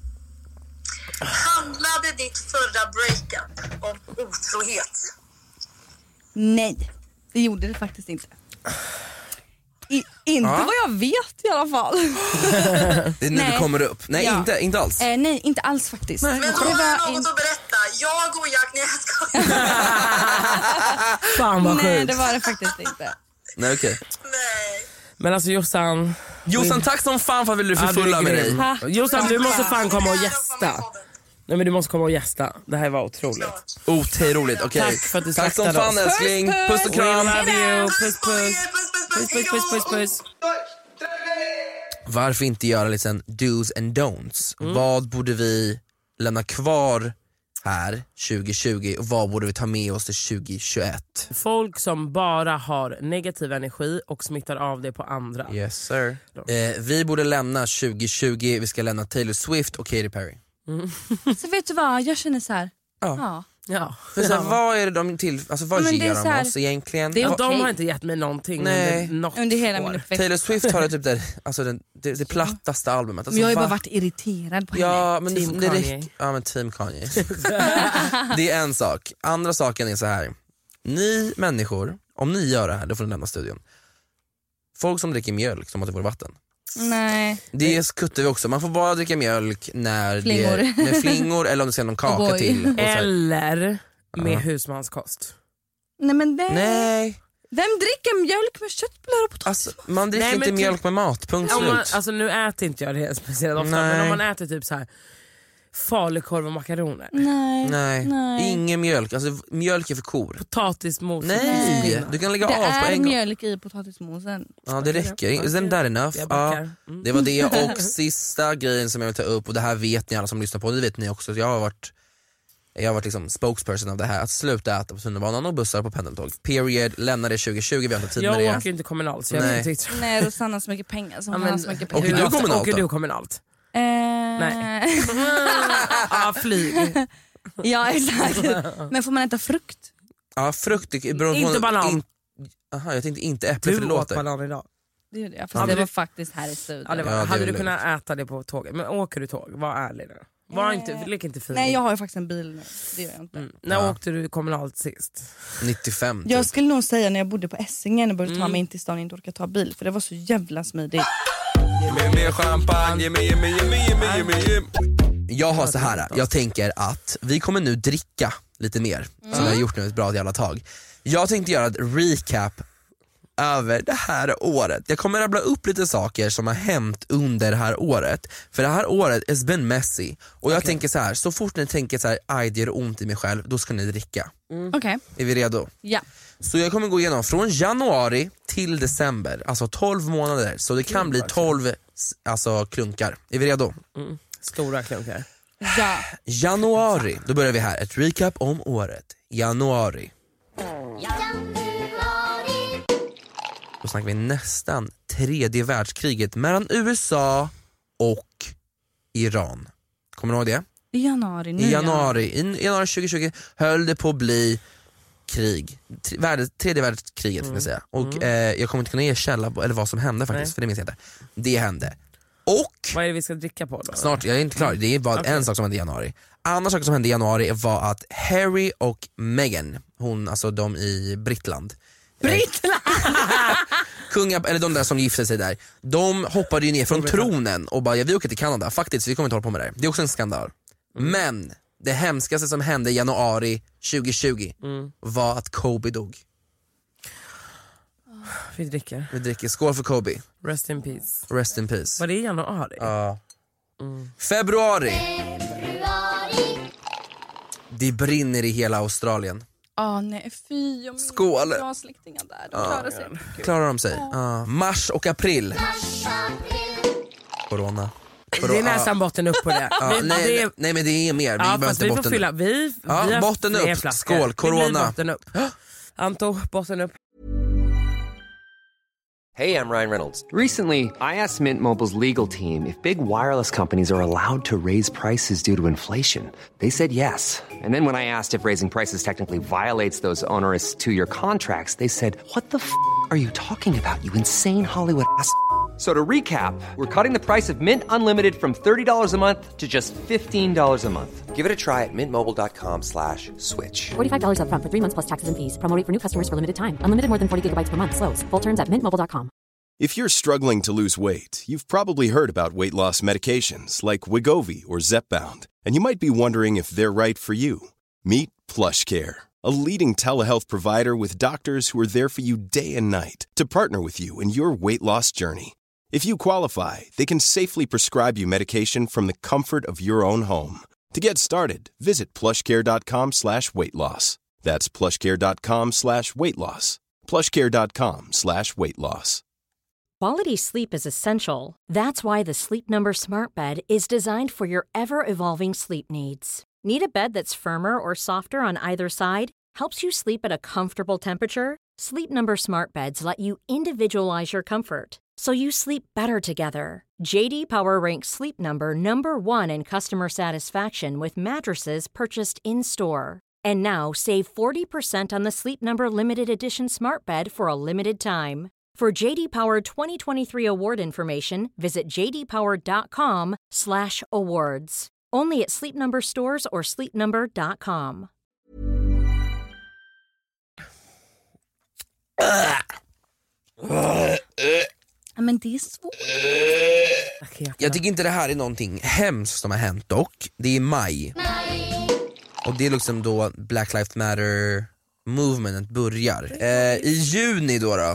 S9: Handlade ditt förra breakup om otrohet?
S7: Nej, det gjorde det faktiskt inte. Inte vad jag vet i alla fall.
S6: Det är när du kommer upp. Nej, inte alls.
S7: Nej, inte alls faktiskt.
S9: Men då har jag något att berätta. Jag och Jack, nej jag skojar.
S5: Fan vad
S7: Nej,
S5: sjukt.
S7: det var det faktiskt inte.
S6: Nej, okej.
S9: Nej.
S5: Men alltså Jossan,
S6: Tack som fan för att du förfulla med dig.
S5: Jossan, du måste fan komma och gästa. Nej men du måste komma och gästa. Det här var otroligt.
S6: Otroligt, okej.
S5: Tack för att du
S6: tack som
S5: slaktade
S6: fan
S5: oss.
S6: älskling. Puss och kram.
S5: We love you. Puss
S9: Puss på er,
S5: puss. Puss.
S6: Varför inte göra lite en do's and don'ts? Vad borde vi lämna kvar här 2020 och vad borde vi ta med oss till 2021?
S5: Folk som bara har negativ energi och smittar av det på andra.
S6: Yes sir. Vi borde lämna 2020, vi ska lämna Taylor Swift och Katy Perry.
S7: Så vet du vad, jag känner så här.
S5: Ja.
S6: För så här, vad är det de till, alltså vad
S7: Men det
S6: ger
S7: är så
S6: de
S7: här,
S6: oss egentligen?
S5: Det är de har inte gett mig någonting
S7: under hela min uppväxt.
S6: Taylor Swift har det typ det plattaste albumet. Alltså,
S7: Men jag har ju bara varit irriterad på henne.
S6: Ja, men
S5: Team
S6: det
S5: Kanye.
S6: räcker. Ja, men Team Kanye. Det är en sak. Andra saken är så här. Ni människor, om ni gör det här, då får ni lämna studion. Folk som dricker mjölk som inte får vatten.
S7: Nej.
S6: Det skuttar vi också. Man får bara dricka mjölk när
S7: Flingor.
S6: det är med flingor eller om det ska någon kaka
S7: O'boy.
S6: till. Och så här.
S5: Eller med husmanskost.
S7: Nej men det...
S6: Nej,
S7: Vem dricker mjölk med köttbullar och potatis?
S6: alltså, man dricker
S5: Nej, men
S6: inte
S5: typ-
S6: mjölk med mat, punkt
S5: Om man,
S6: slut.
S5: alltså nu äter inte jag det speciellt ofta,
S6: Nej.
S5: men om man äter typ så här falukorv och makaroner,
S6: Nej, ingen mjölk. Alltså, mjölk är för kor.
S5: potatismos.
S6: Nej, du kan lägga
S7: Det
S6: av på
S7: är
S6: en gång.
S7: mjölk i potatismosen.
S6: Ja, det räcker. Isn't that enough?
S5: Jag
S6: Ja,
S5: backar.
S6: det var det. Och sista grejen som jag vill ta upp, och det här vet ni alla som lyssnar på, det vet ni också. Jag har varit liksom spokesperson av det här. Att sluta äta på tunnelbanan och bussar på pendeltåg. Period. Lämna det 2020, vi har inte tid med
S5: Jag
S6: det.
S5: åker ju inte kommunalt så jag
S6: Nej.
S5: vet inte riktigt.
S7: Nej, Rosanna har så mycket pengar. Så hon har så mycket pengar.
S6: Åker du kommunalt
S5: Åker
S6: då?
S5: du kommunalt?
S7: Nej.
S5: Ja, flyg.
S7: Ja, exakt. Men får man äta frukt?
S6: Ja, frukt.
S5: Inte banan.
S6: Aha, jag tänkte inte äpple för
S5: Du
S6: det
S5: åt
S6: låter.
S5: banan idag.
S7: Det gjorde jag, fast
S5: Hade
S7: det
S5: du-
S7: var faktiskt här i studion.
S5: Ja, det var.
S6: Ja, det
S5: Hade
S6: är
S5: du
S6: lugnt.
S5: kunnat äta det på tåget? Men åker du tåg? Var ärlig nu. Var inte, lek inte fin.
S7: Nej, jag har ju faktiskt en bil nu. Det gör jag inte.
S5: När åkte du kommunalt sist?
S6: 95 typ.
S7: Jag skulle nog säga när jag bodde på Essingen och började ta mig in till stan och inte orka ta bil. För det var så jävla smidigt.
S6: Mer champagne, Jag har så här. Jag tänker att vi kommer nu dricka lite mer, som vi har gjort nu ett bra jävla tag. Jag tänkte göra ett recap över det här året. Jag kommer rabbla upp lite saker som har hänt under det här året. För det här året has been messy. Och jag tänker så här, så fort ni tänker så här, aj det gör ont i mig själv, då ska ni dricka.
S7: Okej.
S6: Är vi redo?
S7: Ja.
S6: Så jag kommer gå igenom från januari till december, alltså 12 månader. Så det kan bli 12 alltså, klunkar. Är vi redo?
S5: Stora klunkar.
S7: Ja.
S6: Januari, då börjar vi här. Ett recap om året. Januari. Då snackar vi nästan tredje världskriget mellan USA och Iran. Kommer du ihåg det?
S7: I januari nu.
S6: I januari 2020 höll det på att bli krig. Tredje världskriget kan jag säga. Och jag kommer inte kunna ge källa på, eller vad som hände faktiskt.
S5: Nej.
S6: För det minns jag inte. Det hände. Och
S5: Vad är det vi ska dricka på då?
S6: snart, jag är inte klar, det är bara en sak som hände i januari. Andra saker som hände i januari var att Harry och Meghan, hon, alltså de i Britland, eller de där som gifte sig där, de hoppade ju ner från tronen och bara, ja, vi åker till Kanada, faktiskt vi kommer inte hålla på med det. Det är också en skandal. Men det hemskaste som hände i januari 2020 var att Kobe dog.
S5: Vi dricker.
S6: Vi dricker, skål för Kobe.
S5: Rest in peace.
S6: Rest in peace.
S5: Var det i januari?
S6: Ja. Februari. Det brinner i hela Australien.
S7: Nej, fy.
S6: Skål.
S7: Jag har släktingar där. De klarar sig.
S6: Klarar de sig? Mars och april. Corona.
S5: Det är nästan botten upp på det.
S6: Nej men det är mer.
S5: Ja,
S6: Vi
S5: fast vi får fylla. Vi har
S6: botten
S5: fler
S6: upp.
S5: flaskor.
S6: Skål,
S5: Det
S6: corona.
S5: blir botten upp. Anto, botten upp.
S2: Hey, I'm Ryan Reynolds. Recently, I asked Mint Mobile's legal team if big wireless companies are allowed to raise prices due to inflation. They said yes. And then when I asked if raising prices technically violates those onerous two-year contracts, they said, "What the f*** are you talking about, you insane Hollywood ass?" So to recap, we're cutting the price of Mint Unlimited from $30 a month to just $15 a month. Give it a try at mintmobile.com/switch.
S3: $45 up front for 3 months plus taxes and fees. Promo rate for new customers for limited time. Unlimited more than 40 gigabytes per month. Slows full terms at mintmobile.com.
S10: If you're struggling to lose weight, you've probably heard about weight loss medications like Wegovy or Zepbound, and you might be wondering if they're right for you. Meet PlushCare, a leading telehealth provider with doctors who are there for you day and night to partner with you in your weight loss journey. If you qualify, they can safely prescribe you medication from the comfort of your own home. To get started, visit plushcare.com/weightloss. That's plushcare.com/weightloss. plushcare.com/weightloss.
S4: Quality sleep is essential. That's why the Sleep Number Smart Bed is designed for your ever-evolving sleep needs. Need a bed that's firmer or softer on either side? Helps you sleep at a comfortable temperature? Sleep Number Smart Beds let you individualize your comfort, so you sleep better together. JD Power ranks Sleep Number #1 in customer satisfaction with mattresses purchased in-store. And now save 40% on the Sleep Number Limited Edition Smart Bed for a limited time. For JD Power 2023 award information, visit jdpower.com/awards. Only at Sleep Number stores or sleepnumber.com.
S7: Men det är svårt.
S6: Jag tycker inte det här är någonting hemskt som har hänt dock. Det är maj. Och det är liksom då Black Lives Matter movementet börjar. I juni då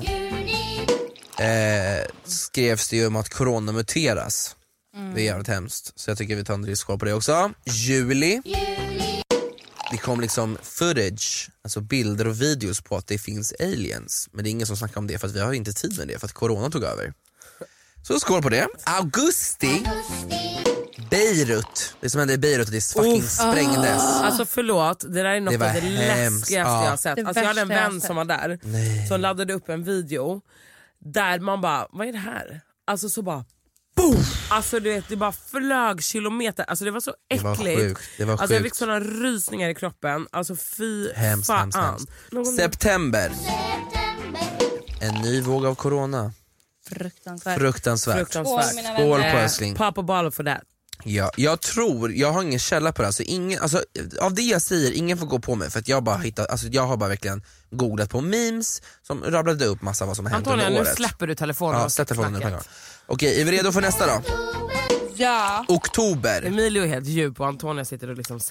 S6: skrevs det ju om att corona muteras. Det är jävligt hemskt. Så jag tycker vi tar en riskval på det också. Juli. Det kom liksom footage, alltså bilder och videos på att det finns aliens. Men det är ingen som snackar om det för att vi har inte tid med det för att corona tog över. Så skål på det. Augusti. Beirut. Det som hände i Beirut, det fucking sprängdes.
S5: Alltså förlåt, det där är något av det läskigaste jag har sett. Alltså jag hade en vän som var där. Som laddade upp en video där man bara, vad är det här? Alltså så bara boom! Alltså du vet, det bara flög kilometer. Alltså det var så äckligt.
S6: Det var
S5: alltså jag fick sådana rysningar i kroppen. Alltså fy fan.
S6: Hemskt. September. En ny våg av corona. Fruktansvärt. Skål på älskling.
S5: Pop a bottle for that.
S6: Ja, jag har ingen källa på det, alltså ingen, alltså, av det jag säger, ingen får gå på mig för att jag bara hittat, alltså jag har bara verkligen googlat på memes som rabblade upp massa vad som har hänt under året.
S5: Nu släpper du telefonen.
S6: Ja, släpp telefonen nu. Okej, är vi redo för nästa då?
S7: Ja.
S6: Oktober.
S5: Emilio är helt djup och Antonia sitter och liksom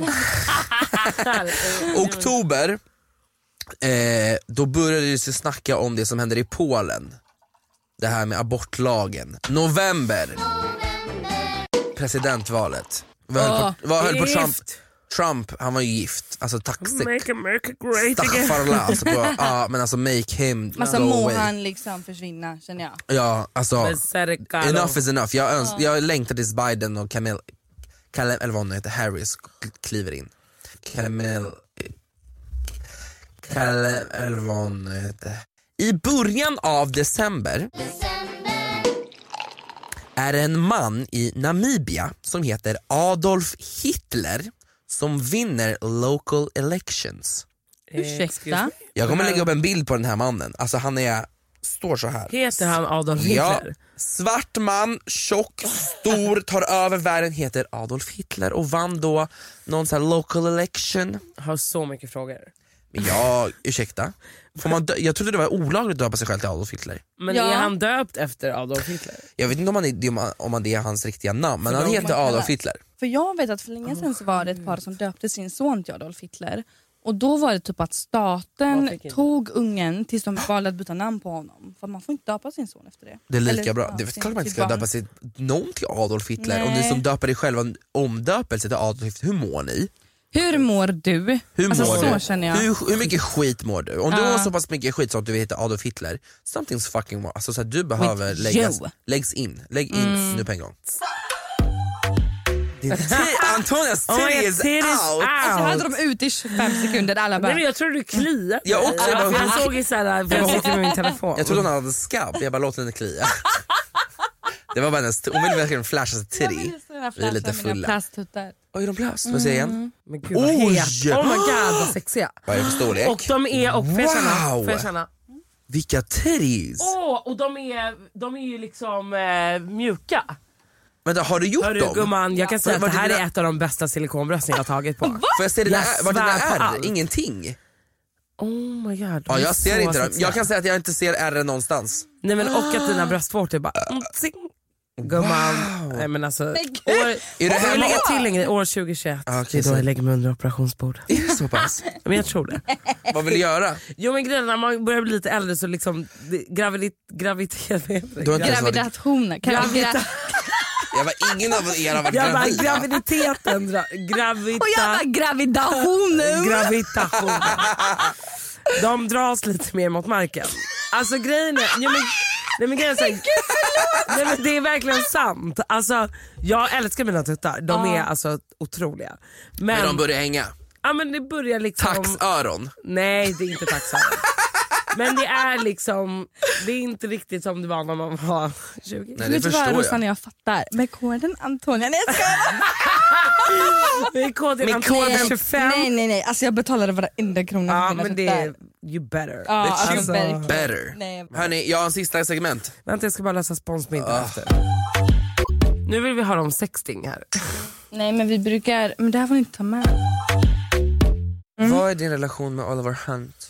S6: Oktober, då började det sig snacka om det som händer i Polen. Det här med abortlagen. November. Presidentvalet. Vad höll på Trump, han var ju gift. Alltså
S5: Make America great
S6: again. Alltså men alltså make him
S7: alltså må han liksom försvinna, känner jag.
S6: Ja, alltså enough is enough. Jag längtar tills Biden och Kamala, eller vad hon heter, Harris kliver in. Eller vad hon heter. I början av december är en man i Namibia som heter Adolf Hitler som vinner local elections.
S7: Ursäkta?
S6: Jag kommer lägga upp en bild på den här mannen. Alltså han står så här.
S5: Heter han Adolf Hitler?
S6: Ja, svart man, tjock, stor, tar över världen, heter Adolf Hitler och vann då någon sån här local election.
S5: Har så mycket frågor.
S6: Men ursäkta. Jag trodde det var olagligt att döpa sig själv till Adolf Hitler.
S5: Men är han döpt efter Adolf Hitler?
S6: Jag vet inte om det är hans riktiga namn, men han heter Adolf Hitler.
S7: För jag vet att för länge sedan så var det ett par som döpte sin son till Adolf Hitler. Och då var det typ att staten tog ungen tills de valde att byta namn på honom. För man får inte döpa sin son efter det.
S6: Det är lika bra. Det är klart man inte ska döpa sig någon till Adolf Hitler. Och ni som döper dig själva omdöpelse till Adolf Hitler, hur mår ni?
S7: Hur mår du?
S6: Hur mår
S7: så
S6: du?
S7: Känner jag.
S6: Hur mycket skit mår du? Om du har så pass mycket skit så att du heter Adolf Hitler, something's fucking wrong. Alltså så här, du behöver lägg in nu på en gång. Antonias titty is out.
S7: Alltså hade de ute i 25 sekunder alla bara.
S5: Nej, jag tror du kliar.
S6: Jag
S5: såg ju såhär, för jag sitter med min telefon.
S6: Jag trodde hon hade skabb, jag bara låt henne klia. Det var bara hon ville verkligen flasha sig titty. Vi är lite fulla. Oj, är de plast? Vad säger jag?
S5: Men gud vad het. Oh my god vad sexiga.
S6: Vad är det för storlek?
S5: Och de är, och får jag känna.
S6: Vilka titties.
S5: Och de är ju liksom mjuka.
S6: Men har du gjort dem?
S5: Gumman, jag kan säga att det här är ett av de bästa silikonbrösten jag har tagit på.
S6: Får jag se det där? Vad det där är? Ingenting.
S5: Oh my god.
S6: Ja, jag ser inte dem.
S5: Sexiga.
S6: Jag kan säga att jag inte ser ärr någonstans.
S5: Nej men och att dina bröstvårtor bara gumman. Nej men alltså
S6: Är det
S5: jag lägger till längre år 2021.
S6: Okay,
S5: det är då jag lägger mig under operationsbordet.
S6: Är det så pass?
S5: Men jag tror det.
S6: Vad vill du göra?
S5: Jo men grejen när man börjar bli lite äldre så liksom
S7: Gravitationen.
S6: Jag var ingen av er har varit
S5: jag bara
S6: gravid.
S5: graviditeten
S7: Och jag bara gravitationen.
S5: De dras lite mer mot marken. Alltså grejen är, nej men grejen är så här, nej men det är verkligen sant. Alltså jag älskar mina tuttar. De är alltså otroliga.
S6: Men de börjar hänga.
S5: Ja men det börjar liksom
S6: taxöron.
S5: Nej, det är inte taxöron. Men det är liksom, det är inte riktigt som det var när man var 20.
S6: Nej, det förstår jag.
S7: Rosanna, jag fattar. Med koden Antonia. Nej, jag ska.
S5: Med koden Antonia 25.
S7: Nej. Alltså jag betalade varenda krona.
S5: Ja, men det är you better.
S7: Ja,
S5: alltså,
S6: better. Hörni, jag har en sista segment.
S5: Vänta, jag ska bara läsa sponsmiddag efter. Nu vill vi ha om sexting här.
S7: Nej, men vi brukar, men det här får ni inte ta med.
S6: Vad är din relation med Oliver Hunt?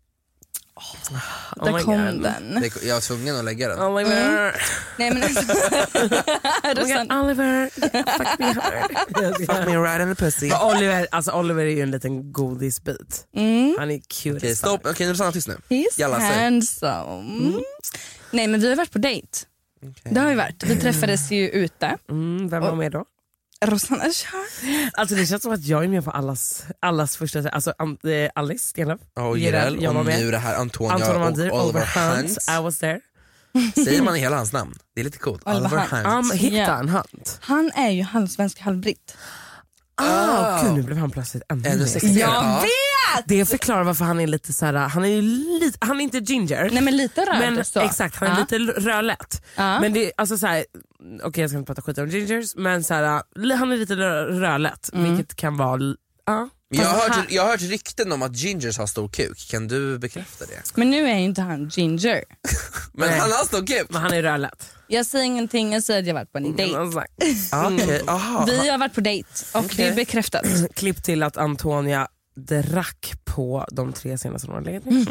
S7: Där kom den.
S6: Jag var tvungen att lägga den.
S5: Oliver.
S7: Nej men alltså.
S5: Oliver. Fuck me hard.
S6: Fuck me right in the pussy.
S5: Oliver är ju en liten godisbit. Han är cute.
S6: Okej, stopp. Okej, nu stanna tyst nu.
S7: He's handsome. Nej men vi har varit på dejt. Det har vi varit. Vi träffades ju ute.
S5: Vem var med då?
S7: Rosanna.
S5: Alltså det känns som att jag är med på allas första, alltså Alice Stenlöf,
S6: Jireel och nu det här Antonia och Oliver Hunt.
S5: I was there.
S6: Säger man hela hans namn? Det är lite coolt. Oliver Hunt.
S5: Hittar han Hunt?
S7: Han är ju halvsvensk, halvbritt.
S5: Gud, nu blev han plötsligt
S6: ännu sexigare.
S7: Jag vet!
S5: Det förklarar varför han är lite så här, han är inte ginger.
S7: Nej men lite röd.
S5: Men exakt, han är lite rödlätt. Men det är alltså så här, okej, jag ska inte prata skit om gingers, men så här, han är lite rödlätt, vilket kan vara
S6: Jag har hört rykten om att gingers har stor kuk. Kan du bekräfta det?
S7: Men nu är ju inte han ginger.
S6: Men han har stor kuk.
S5: Men han är rödlätt.
S7: Jag säger ingenting, jag säger att jag har varit på en dejt. Vi har varit på dejt och det är bekräftat.
S5: Klipp till att Antonia drack på de 3 senaste åren.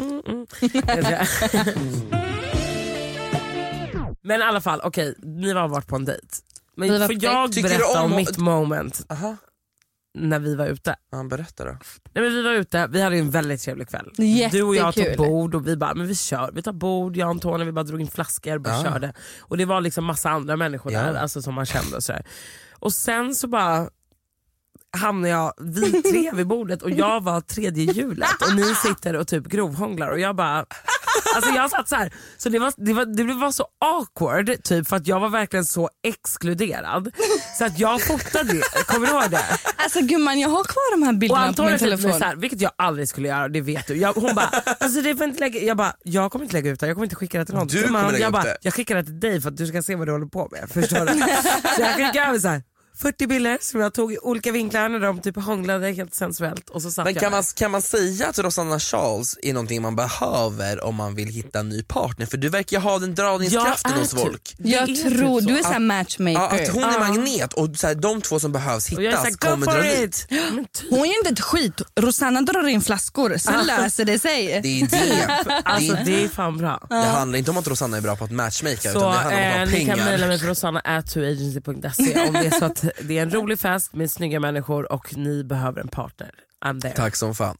S5: Men i alla fall, okej, ni har varit på en dejt. Men får jag berätta om mitt moment när vi var ute?
S6: Han berättar då.
S5: Nej, men vi var ute, vi hade en väldigt trevlig kväll.
S7: Jättekul.
S5: Du och jag tog bord och vi bara, men vi kör, vi tar bord, jag och Antonia, vi bara drog in flaskor och bara körde. Och det var liksom massa andra människor där, alltså som man kände och sådär. Och sen så bara hamnade jag vid 3 vid bordet och jag var 3:e hjulet och ni sitter och typ grovhånglar och jag bara, alltså jag satt så här, så det var så awkward typ, för att jag var verkligen så exkluderad så att jag fotade det. Kommer du ihåg det?
S7: Alltså gumman, jag har kvar de här bilderna på min telefon.
S5: Så här, vilket jag aldrig skulle göra, det vet du. Hon bara, alltså det får inte lägga, jag bara, jag kommer inte lägga ut det, jag kommer inte skicka det till någon.
S6: Du kommer lägga upp det.
S5: Jag skickar det till dig för att du ska se vad du håller på med. Förstår du? Så jag skickar över så här 40 bilder som jag tog i olika vinklar när de typ hånglade helt sensuellt och så satt.
S6: Men kan man säga att Rosanna Charles är någonting man behöver om man vill hitta en ny partner? För du verkar ha den dragningskraften hos folk.
S7: Jag tror du är så här matchmaker.
S6: Ja, att hon är magnet och så här, de två som behövs hittas kommer dra dit.
S7: Hon är inte ett skit. Rosanna drar in flaskor, sen löser det sig.
S6: Det är det.
S5: Alltså det är fan bra.
S6: Det handlar inte om att Rosanna är bra på att matchmaka,
S5: så,
S6: utan det handlar om att ha
S5: ni
S6: pengar.
S5: kan mejla mig på rosanna@agency.se om det är så att det är en rolig fest med snygga människor och ni behöver en partner. I'm there.
S6: Tack som fan.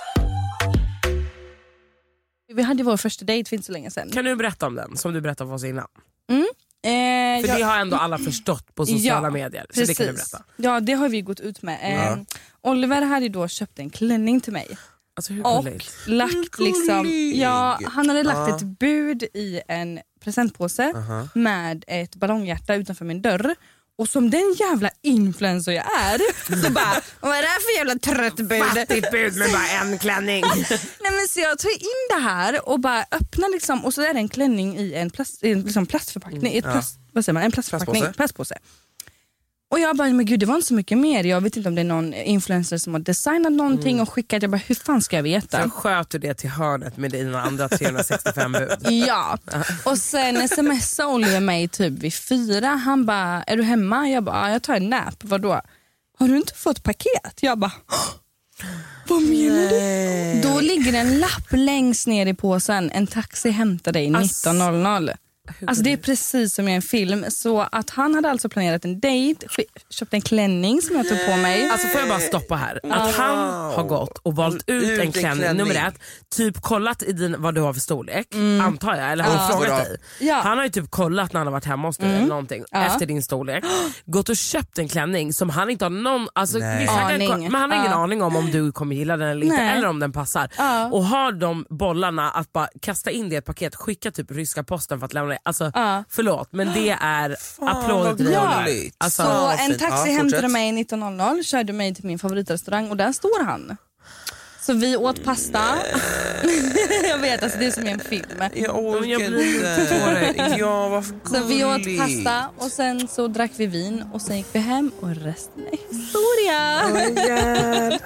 S7: Vi hade vår första dejt för inte så länge sedan.
S5: Kan du berätta om den som du berättade för oss innan? För det har ändå alla förstått på sociala medier. Så det kan du berätta.
S7: Ja, det har vi gått ut med. Oliver hade då köpt en klänning till mig.
S5: Alltså, hur
S7: och lagt liksom, han hade lagt ett bud i en presentpåse med ett ballonghjärta utanför min dörr. Och som den jävla influencer jag är, så bara, vad är det här för jävla trött bud?
S5: Fattigt bud med bara en klänning.
S7: Nej, men så jag tar in det här och bara öppnar liksom, och så är det en klänning i en plastförpackning, en plastpåse. Och jag bara, men gud, det var inte så mycket mer. Jag vet inte om det är någon influencer som har designat någonting och skickat. Jag bara, hur fan ska jag veta?
S5: Så sköt du det till hörnet med dina andra 365 bud.
S7: Ja, och sen smsade Oliver mig typ vid 4. Han bara, är du hemma? Jag bara, jag tar en nap. Vadå? Har du inte fått paket? Jag bara, Vad menar du? Då ligger en lapp längst ner i påsen. En taxi hämtar dig 19:00. Alltså det är precis som i en film. Så att han hade alltså planerat en dejt, köpt en klänning som jag tog på mig.
S5: Alltså får jag bara stoppa här. Att han har gått och valt ut en klänning, nummer 1. Typ kollat i vad du har för storlek, antar jag. Eller har han frågat dig?
S7: Ja.
S5: Han har ju typ kollat när han har varit hemma hos dig eller någonting, efter din storlek. Gått och köpt en klänning som han inte har någon aning. Men han har ingen aning om du kommer gilla den eller inte. Eller om den passar. Och har de bollarna att bara kasta in det i ett paket, skicka typ ryska posten för att lämna det. Alltså förlåt, men det är applåd till dig. Alltså,
S7: så en taxi hämtade mig 19:00, körde mig till min favoritrestaurang och där står han. Så vi åt pasta. Jag vet, alltså det är som i en film.
S6: Jag orkar inte. Ja, vad
S7: så vi åt pasta och sen så drack vi vin och sen gick vi hem och resten är historia.
S5: Oh my God.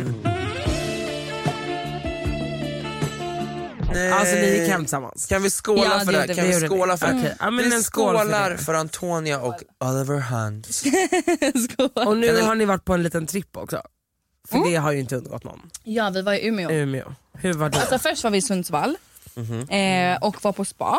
S5: Alltså ni gick hem tillsammans.
S6: Kan vi skåla för det? Kan vi skåla för det?
S5: Okay. Ja,
S6: vi skålar för Antonia och Oliver Hunt.
S7: Skål.
S5: Och nu har ni varit på en liten tripp också. För det har ju inte undgått någon.
S7: Ja, vi var i Umeå.
S5: Hur var det?
S7: Alltså först var vi i Sundsvall. Och var på spa.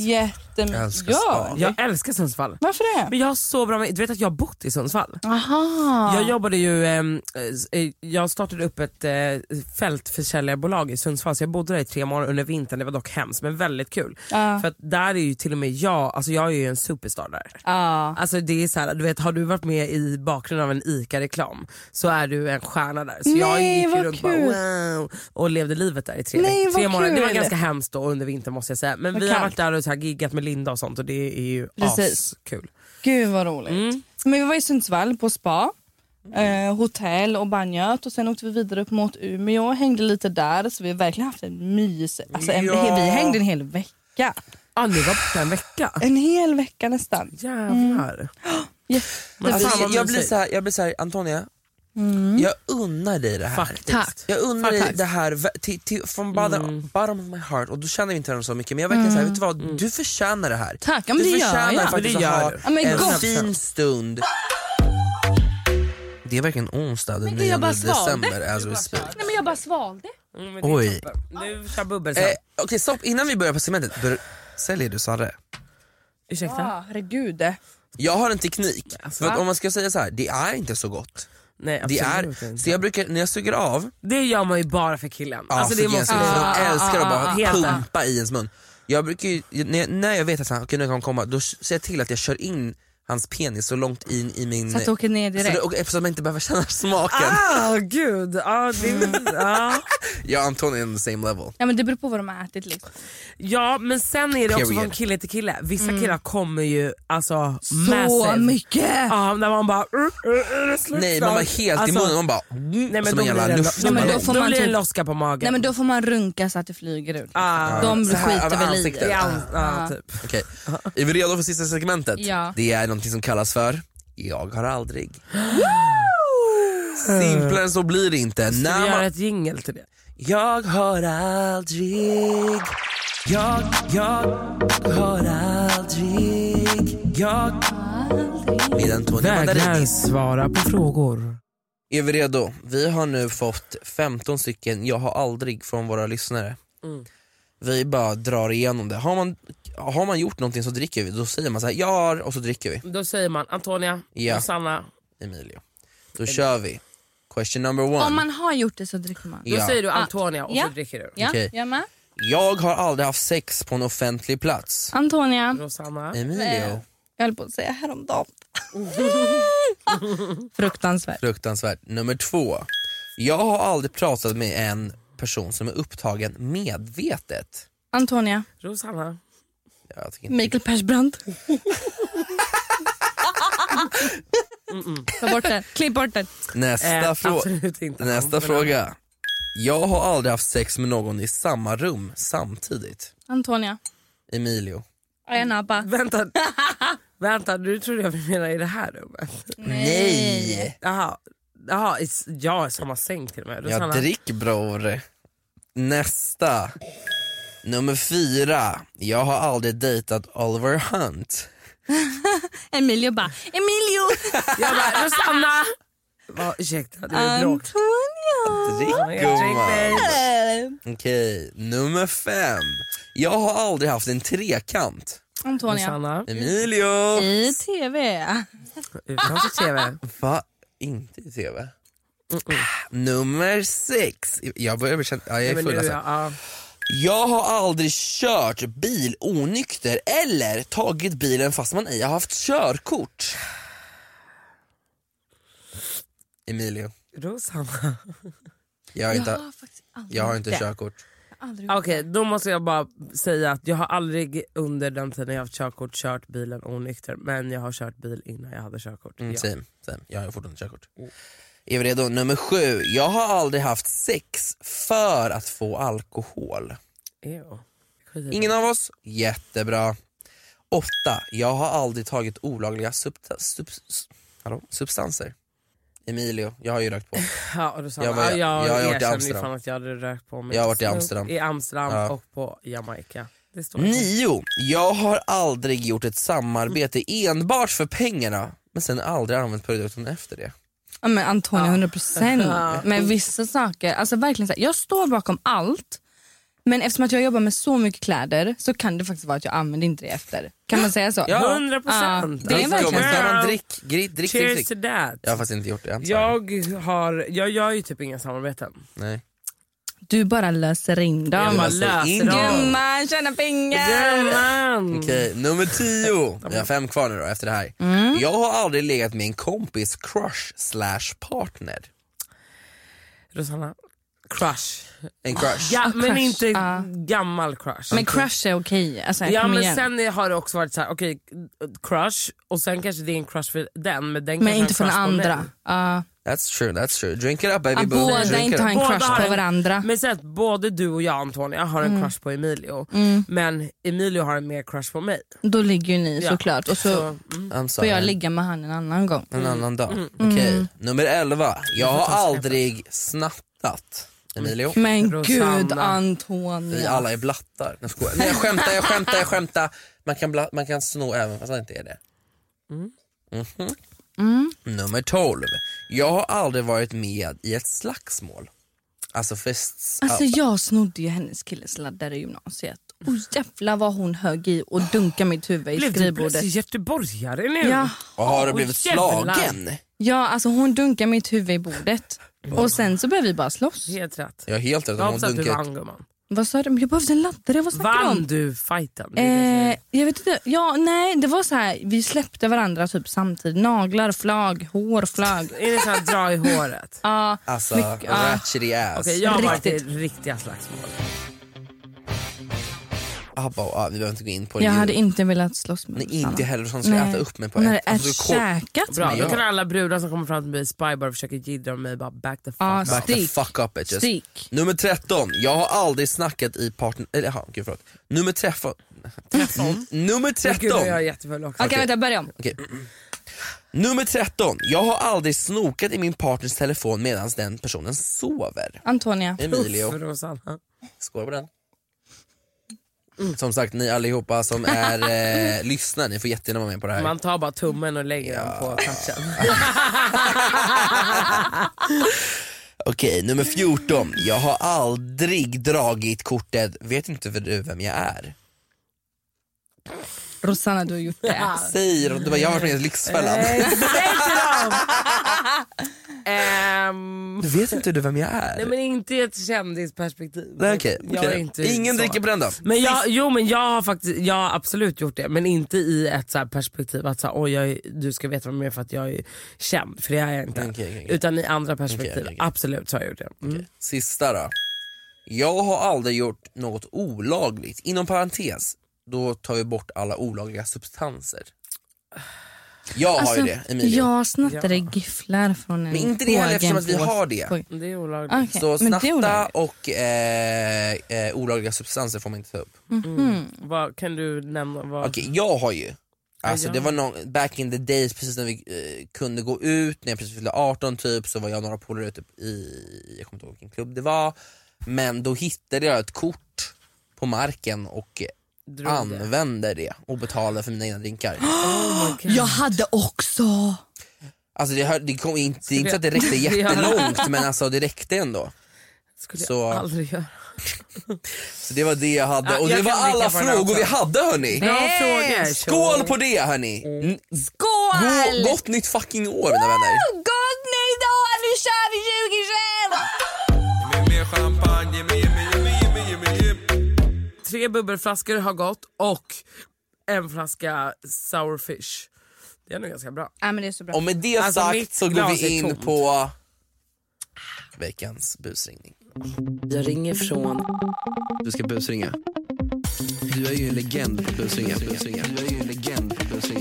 S5: Jag älskar Sundsvall.
S7: Varför det?
S5: Men jag har så bra med, du vet att jag har bott i Sundsvall.
S7: Aha.
S5: Jag jobbade ju jag startade upp ett fältförsäljarbolag i Sundsvall, så jag bodde där i 3 månader under vintern. Det var dock hemskt men väldigt kul. För att där är ju till och med jag är ju en superstar där. Alltså det är så här, du vet, har du varit med i bakgrunden av en ICA-reklam så är du en stjärna där. Så jag gick ju runt bara, wow, och levde livet där i 3 månader. Det var ganska hemskt då under vintern måste jag säga. Men vi har varit där och så här giggat med Linda och sånt och det är ju kul.
S7: Gud vad roligt. Men vi var i Sundsvall på spa, hotell och banjöt och sen åkte vi vidare upp mot Umeå och hängde lite där, så vi har verkligen haft en mys. Alltså vi hängde en hel vecka.
S5: Ni var borta en vecka?
S7: En hel vecka nästan.
S5: Jävlar.
S6: Jag blir så här, Antonia. Jag unnar dig det här.
S5: Faktiskt.
S6: Jag unnar dig det här från bottom of my heart. Och då känner vi inte varandra så mycket. Men jag verkligen säger, vet du vad? Du förtjänar det här.
S7: Tack, men
S6: du
S7: det
S6: förtjänar
S7: gör jag.
S6: faktiskt att ha en fin stund. Det är verkligen onsdag den 9 december as we speak.
S7: Nej, men jag bara svalde.
S6: Oj.
S5: Nu kör bubbel sen.
S6: Okej, stopp. Innan vi börjar på segmentet, säljer du Sarre?
S7: Ursäkta? Herregud.
S6: Jag har en teknik. För att om man ska säga så här, det är inte så gott.
S5: Nej,
S6: det är, så jag brukar, när jag suger av,
S5: det gör man ju bara för killen.
S6: Alltså det måste de älskar att bara pumpa i ens mun. Jag brukar ju, när jag vet att han kan komma, då ser jag till att jag kör in hans penis så långt in i min...
S7: Så att det åker ner direkt.
S6: Så att man inte behöver känna smaken.
S5: Gud.
S6: Jag och Anton är on the same level.
S7: Ja, men det beror på vad de har ätit liksom.
S5: Ja, men sen är det också från kille till kille. Vissa killar kommer ju alltså
S7: så
S5: massive.
S7: Mycket.
S5: Ja, när man bara
S6: nej, man var helt i munnen. Man bara
S5: nej, men då blir det en loska på magen.
S7: Nej, men då får man runka så att det flyger ut. De skiter väl i det.
S6: Typ. Okej. Är vi redo för sista segmentet?
S7: Ja.
S6: Det är någonting som kallas för Jag har aldrig. Simplare än så blir det inte.
S5: Ska vi göra ett jingle till det?
S6: Jag har aldrig. Jag har aldrig.
S5: Vägrar svara på frågor.
S6: Är vi redo? Vi har nu fått 15 stycken Jag har aldrig från våra lyssnare. Vi bara drar igenom det. Har man gjort någonting så dricker vi. Då säger man så här, ja, och så dricker vi.
S5: Då säger man Antonia, Sanna,
S6: Emilio. Då kör vi. Question number 1.
S7: Om man har gjort det så dricker man.
S5: Då säger du Antonia och så dricker du.
S7: Ja,
S6: okay.
S7: Jag med.
S6: Jag har aldrig haft sex på en offentlig plats.
S7: Antonia.
S5: Rosanna.
S6: Emilio.
S7: Jag höll på att säga häromdagen. Fruktansvärt.
S6: Nummer 2. Jag har aldrig pratat med en person som är upptagen medvetet.
S7: Antonia.
S5: Rosanna.
S7: Mikael Persbrandt. Ta bort den. Klipp bort den.
S6: Nästa fråga. Jag har aldrig haft sex med någon i samma rum samtidigt.
S7: Antonia.
S6: Emilio.
S7: Nabba.
S5: Vänta, du tror jag menar i det här rummet?
S6: Nej.
S5: Jaha, jag är samma säng till och med.
S6: Jag drick bror. Nästa. Nummer 4. Jag har aldrig dejtat Oliver Hunt.
S7: Emilio bara, Emilio!
S5: Jag bara, Rosanna! Ursäkta, det är bråk.
S7: Antonia!
S6: Drick gumman. Okej, nummer 5. Jag har aldrig haft en trekant.
S7: Antonia.
S6: Emilio.
S7: I TV.
S5: Utanför TV.
S6: Va? Inte i TV? Nummer 6. Jag börjar känna, jag är full alltså. Jag har aldrig kört bil onykter eller tagit bilen fast man ej har haft körkort. Emilio.
S5: Rosanna.
S6: Jag har inte körkort.
S5: Okej, då måste jag bara säga att jag har aldrig under den tiden jag har haft körkort kört bilen onykter, men jag har kört bil innan jag hade körkort.
S6: Same. Jag har fortfarande körkort. Är vi redo? Nummer 7. Jag har aldrig haft sex för att få alkohol. Ingen av oss? Jättebra. 8. Jag har aldrig tagit olagliga substanser. Emilio, jag har ju rökt på.
S5: Ja, och du sa,
S6: jag har varit i Amsterdam.
S5: Fan att jag hade rökt på mig.
S6: Jag har varit i Amsterdam.
S5: I Amsterdam och på Jamaica.
S6: 9. Jag har aldrig gjort ett samarbete enbart för pengarna, men sen aldrig använt produkten efter det.
S7: Ja, men Antonia 100%. Men vissa saker, alltså verkligen så här, jag står bakom allt. Men eftersom att jag jobbar med så mycket kläder så kan det faktiskt vara att jag använder inte det efter. Kan man säga så?
S5: 100%.
S7: Det är verkligen
S6: så. Drick.
S5: Cheers to that.
S6: Jag har faktiskt inte gjort det.
S5: Jag gör ju typ inga samarbeten.
S6: Nej.
S7: Du bara löser in dem.
S5: Gumman,
S7: tjäna pengar.
S6: Okej, nummer 10. Vi har 5 kvar nu då efter det här. Jag har aldrig legat med en kompis crush/partner.
S5: Rosanna, crush.
S6: En crush.
S5: Ja, men
S7: crush.
S5: inte gammal crush.
S7: Men crush är okej. Alltså,
S5: ja, men sen har det också varit så här, okej, crush och sen kanske det är en crush för den, men den
S7: inte för den andra.
S6: That's true. Drink it up, baby.
S7: Båda inte har en crush på varandra.
S5: Men så att både du och jag, Antonia, har en crush på Emilio. Men Emilio har en mer crush på mig.
S7: Då ligger ju ni såklart. Och så får jag ligga med han en annan gång.
S6: En annan dag. Okej, nummer 11. Jag har aldrig snattat. Emilio.
S7: Men
S5: Rosanna.
S7: gud, Antonia.
S6: Vi alla är blattar. Nej, jag skämtar. Man kan sno även fast det inte är det. Nummer 12. Jag har aldrig varit med i ett slagsmål. Alltså fests.
S7: Alltså jag snodde ju hennes killesladdare i gymnasiet. Och jävlar vad hon högg i och dunkade mitt huvud i skrivbordet.
S5: Blev du göteborgare nu?
S7: Ja.
S6: Och har du blivit slagen?
S7: Ja, alltså hon dunkade mitt huvud i bordet. Och sen så började vi bara slåss.
S5: Helt rätt.
S6: Jag är helt rätt.
S5: Jag hoppas att du vann, gumman.
S7: Vad sa du? Jag behövde en laddare, vad snackar du om?
S5: Vann du fighten?
S7: Jag vet inte, nej det var så här, vi släppte varandra typ samtidigt. Naglar flög, hår flög.
S5: Är det så här dra i håret?
S7: Ja.
S6: Alltså, ratchet ass.
S5: Okej, jag har varit i riktiga slagsmål.
S6: Vi behöver inte gå in på det.
S7: Jag hade inte velat slåss med
S6: Nej, inte heller som skulle äta upp mig på ett.
S7: Alltså, käkat
S5: bra,
S7: mig.
S5: då kan alla brudar som kommer fram till mig spy bara försöka jiddra mig bara back the fuck up.
S6: Back the fuck up bitches. Nummer 13. Jag har aldrig snackat i partner... Nummer 13. Nummer 13.
S5: Gud, jag är jättefull också.
S7: Okej, vänta, börja om.
S6: Nummer 13. Jag har aldrig snokat i min partners telefon medan den personen sover.
S7: Antonia.
S6: Emilio. Skål på den. Som sagt, ni allihopa som är lyssnare, ni får jättegärna vara med på det här.
S5: Man tar bara tummen och lägger den på touchen.
S6: Okej, nummer 14. Jag har aldrig dragit kortet. Vet inte för du vem jag är?
S7: Rosanna, du har gjort det.
S6: Säg det, jag har varit med i Lyxfällan. Du vet inte du vem jag är?
S5: Nej, men inte i ett kändisperspektiv.
S6: Nej, okej. Ingen dricker på den då.
S5: Men jag har absolut gjort det, men inte i ett så här perspektiv att så här, du ska veta vad mer för att jag är känd, för det är jag inte. Utan i andra perspektiv. Absolut så har jag gjort det.
S6: Sista då. Jag har aldrig gjort något olagligt. Inom parentes, då tar vi bort alla olagliga substanser. Jag har ju det, Emilio.
S7: Jag snattade gifflar från en.
S6: Men inte det heller eftersom att vi har det.
S5: Det är olagligt.
S6: Okay. Så snatta och olagliga substanser får man inte ta upp.
S5: Vad kan du nämna?
S6: Okej, jag har ju. Alltså det var back in the days, precis när vi kunde gå ut, när jag precis fyllde 18 typ, så var jag några polare ute jag kommer inte ihåg vilken klubb det var. Men då hittade jag ett kort på marken och använde det och betalade för mina egna drinkar.
S7: Jag hade också.
S6: Alltså det kom inte, det är inte så att det räckte jättelångt men alltså det räckte ändå.
S5: Skulle
S6: så,
S5: jag aldrig göra.
S6: Så det var det jag hade och det var alla frågor vi hade hörni.
S5: Bra frågor.
S6: Skål på det hörni.
S7: Skål!
S6: Gott nytt fucking år mina vänner.
S7: Gott nytt år, nu kör vi 2021!
S6: Mer champagne, mer.
S5: 3 bubbelflaskor har gått och en flaska sour fish. Det är nog ganska bra.
S7: Ja, men det är så bra.
S6: Och med det
S5: Alltså,
S6: sagt så går vi in
S5: tomt.
S6: på veckans busringning.
S5: Jag ringer från...
S6: Du ska busringa. Du är ju en legend på busringa. Du är ju en legend på busringa.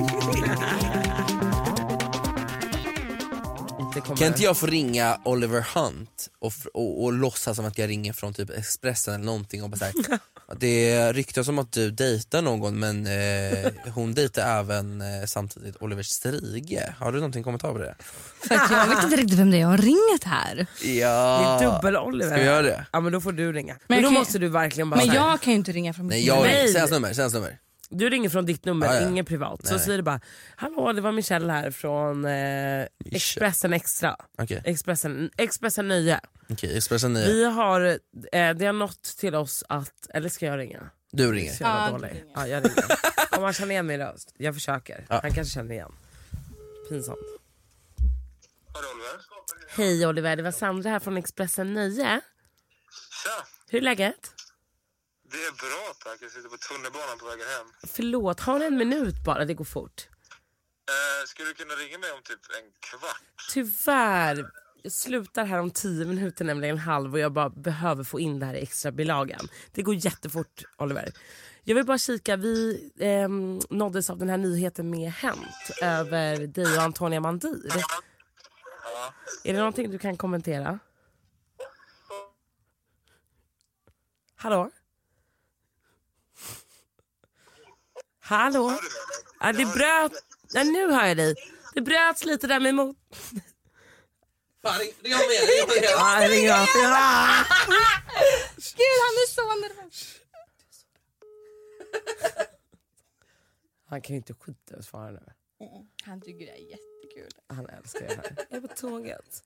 S6: Kan inte jag få ringa Oliver Hunt och låtsas som att jag ringer från typ Expressen eller någonting och bara säga det ryktas som att du dejtar någon men hon dejtar även samtidigt Oliver Strige. Har du någonting kommentar på det?
S7: För att jag vet inte riktigt vem det är jag har ringat här.
S6: Ja.
S5: Det är dubbel-Oliver.
S6: Ska vi göra det?
S5: Ja men då får du ringa. Men då måste du verkligen bara...
S7: Men jag kan ju inte ringa från mitt
S6: Nej, säg nummer.
S5: Du ringer från ditt nummer, inget privat. Så
S6: Nej.
S5: säger du bara, hallå det var Michelle här från Expressen Extra.
S6: Okay.
S5: Expressen Nöje.
S6: Okej, Expressen Nöje.
S5: Vi har, det har nått till oss att, eller ska jag ringa?
S6: Du ringer.
S5: Så jag dålig. Ja, jag ringer. Om man känner igen min röst, jag försöker. Han kanske känner igen. Pinsamt. Hej Oliver, det var Sandra här från Expressen Nöje.
S11: Tja,
S5: Hur är läget?
S11: det är bra tack. Jag sitter på tunnelbanan på vägen hem.
S5: Förlåt, har du en minut bara? Det går fort.
S11: Skulle du kunna ringa mig om typ en kvart?
S5: Tyvärr, jag slutar här om 10 minuter, nämligen halv, och jag bara behöver få in det här i extra bilagan. Det går jättefort Oliver. Jag vill bara kika, vi nåddes av den här nyheten med Hänt över dig och Antonia Mandir.
S11: Ja.
S5: Är det någonting du kan kommentera? Hallå? Hallå? Ja, det bröt... Ja, nu hör jag dig. Det bröts lite där med emot.
S6: Ring av mig.
S5: Ja, ring av.
S7: Gud, han är så nervös.
S5: Han kan ju inte skita och svara nu.
S7: Han tycker det är jättekul.
S5: Han älskar det här. Jag är på tåget.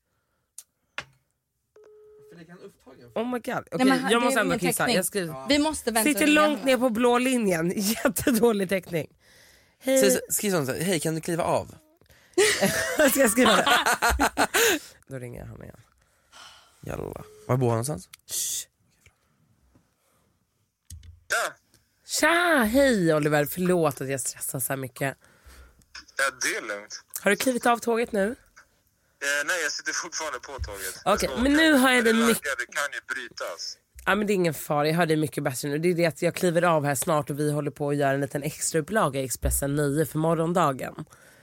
S5: Oh my god. Okej,
S7: Nej,
S5: jag måste ändå kissa. Jag
S7: Vi måste vänta.
S5: sitter långt ner på blå linjen. Jättedålig täckning. Hej.
S6: Skriv sånt, hej kan du kliva av?
S5: Ska jag skriva det? Då ringer jag han igen.
S6: Jalla. Var bor han någonstans?
S5: Tja, hej Oliver. Förlåt att jag stressar så här mycket.
S11: Ja, det är lugnt.
S5: Har du klivit av tåget nu?
S11: Nej, jag sitter fortfarande på tåget.
S5: Okej, men nu har jag det mycket...
S11: Det kan ju brytas.
S5: Ja, men det är ingen fara, jag hör det mycket bättre nu. Det är det att jag kliver av här snart och vi håller på att göra en liten extra upplaga i Expressen 9 för morgondagen.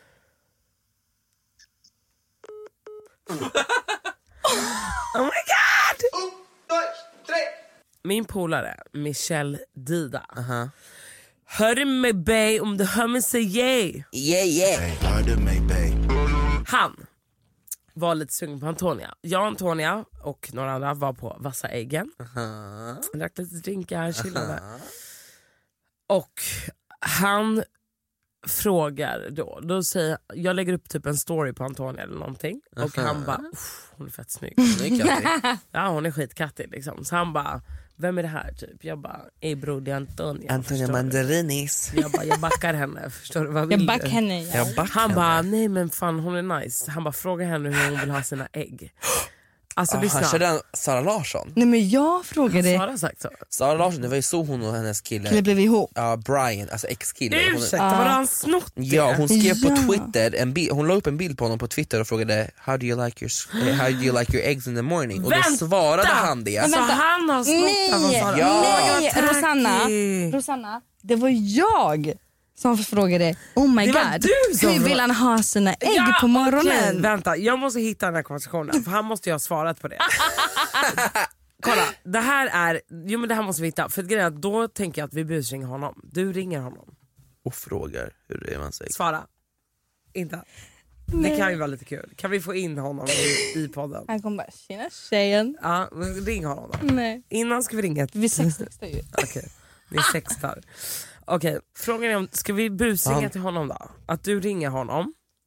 S5: Oh my god! 1, 2, 3. Min polare, Michelle Dida. Hör du mig bae, om du hör mig säg yeah.
S6: Yeah.
S11: Hör du mig bae?
S5: Han var lite sugen på Antonia. Jag, Antonia och några andra var på Vassa äggen. Drack lite drinkar, chillade. Och han frågar då säger jag lägger upp typ en story på Antonia eller någonting. Och han bara, hon är fett snygg. Ja, hon är skitkattig liksom. Så han bara, vem är det här typ? Jag bara, bror det är Antonia.
S6: Antonia Mandarinis.
S5: Jag backar henne, förstår du vad vill
S7: Jag backar henne. Ja.
S5: Han bara, nej men fan hon är nice. Han bara, fråga henne hur hon vill ha sina ägg. Alltså lyssna.
S6: Han körde Sara Larsson.
S7: Nej men jag frågade.
S5: Sara sagt så.
S6: Sara Larsson, det var ju så hon och hennes kille.
S7: Eller blev vi ihop?
S6: Ja, Brian, alltså ex-kille.
S5: Ursäkta, var han snott det?
S6: Ja, hon skrev på Twitter hon la upp en bild på honom på Twitter och frågade how do you like your eggs in the morning? Och då svarade han det.
S5: Så han har snott
S7: Nej, Rosanna, det var jag som frågade. Oh my
S5: det
S7: god.
S5: Var du som
S7: hur vill han ha sina ägg på morgonen?
S5: Okay, vänta, jag måste hitta den här konversationen för han måste ju ha svarat på det. Kolla, det här måste vi hitta. För grejen är att då tänker jag att vi busringer honom. Du ringer honom
S6: och frågar hur är man säger.
S5: Svara. Inte. Det kan ju vara lite kul. Kan vi få in honom i podden?
S7: Han kommer bara, tjena tjejen.
S5: Ja, ring honom då.
S7: Nej.
S5: Innan ska vi ringa.
S7: Vi sextar ju.
S5: Okej, vi sextar. Okej, frågan är om ska vi busringa till honom då? Att du ringer honom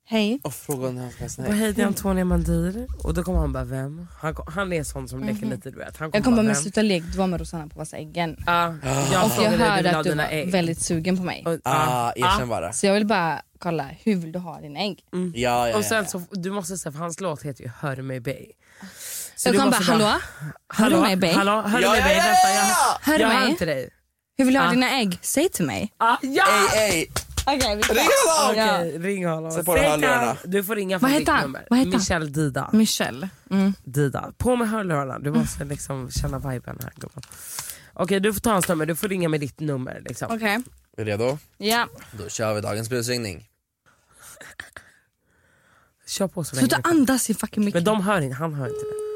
S7: Hej.
S6: Och frågan han ska säga.
S5: Vad heter Antonia Mandir? Och då kommer han bara, vem? Han är sån som leker lite, du vet.
S7: Jag kommer med sluta lek, du var med Rosanna på Vassa äggen.
S5: Jag
S7: och jag hörde att du
S5: dina
S7: var
S5: ägg.
S7: väldigt sugen på mig.
S6: Erkänn bara.
S7: Så jag vill bara kolla, hur vill du ha dina ägg?
S6: Ja.
S5: Och sen så, du måste säga, för hans låt heter ju Hör mig Bay. Så
S7: jag kommer bara, hallå? Hör du mig, Bay?
S5: Hallå, hör du mig, Bay? Vänta,
S7: hör du
S5: jag hör
S7: mig?
S5: inte dig.
S7: Hur vill du ha dina ägg? Säg till mig.
S6: Ey.
S7: Okej,
S5: Ring honom.
S6: Sätt på hörlurarna.
S5: Du får ringa
S7: Vad
S5: från
S7: heter
S5: ditt
S7: han?
S5: nummer.
S7: Vad heter han?
S5: Michelle Dida.
S7: Michelle.
S5: Dida. På med hörlurarna. Du måste liksom känna viben här. Okej, du får ta hans nummer. Du får ringa med ditt nummer. Liksom.
S7: Okej.
S6: Är du redo?
S7: Ja.
S6: Då kör vi dagens busringning.
S5: Kör på så länge.
S7: Sluta andas i fucking mycket.
S5: Men de hör inte. Han hör inte det.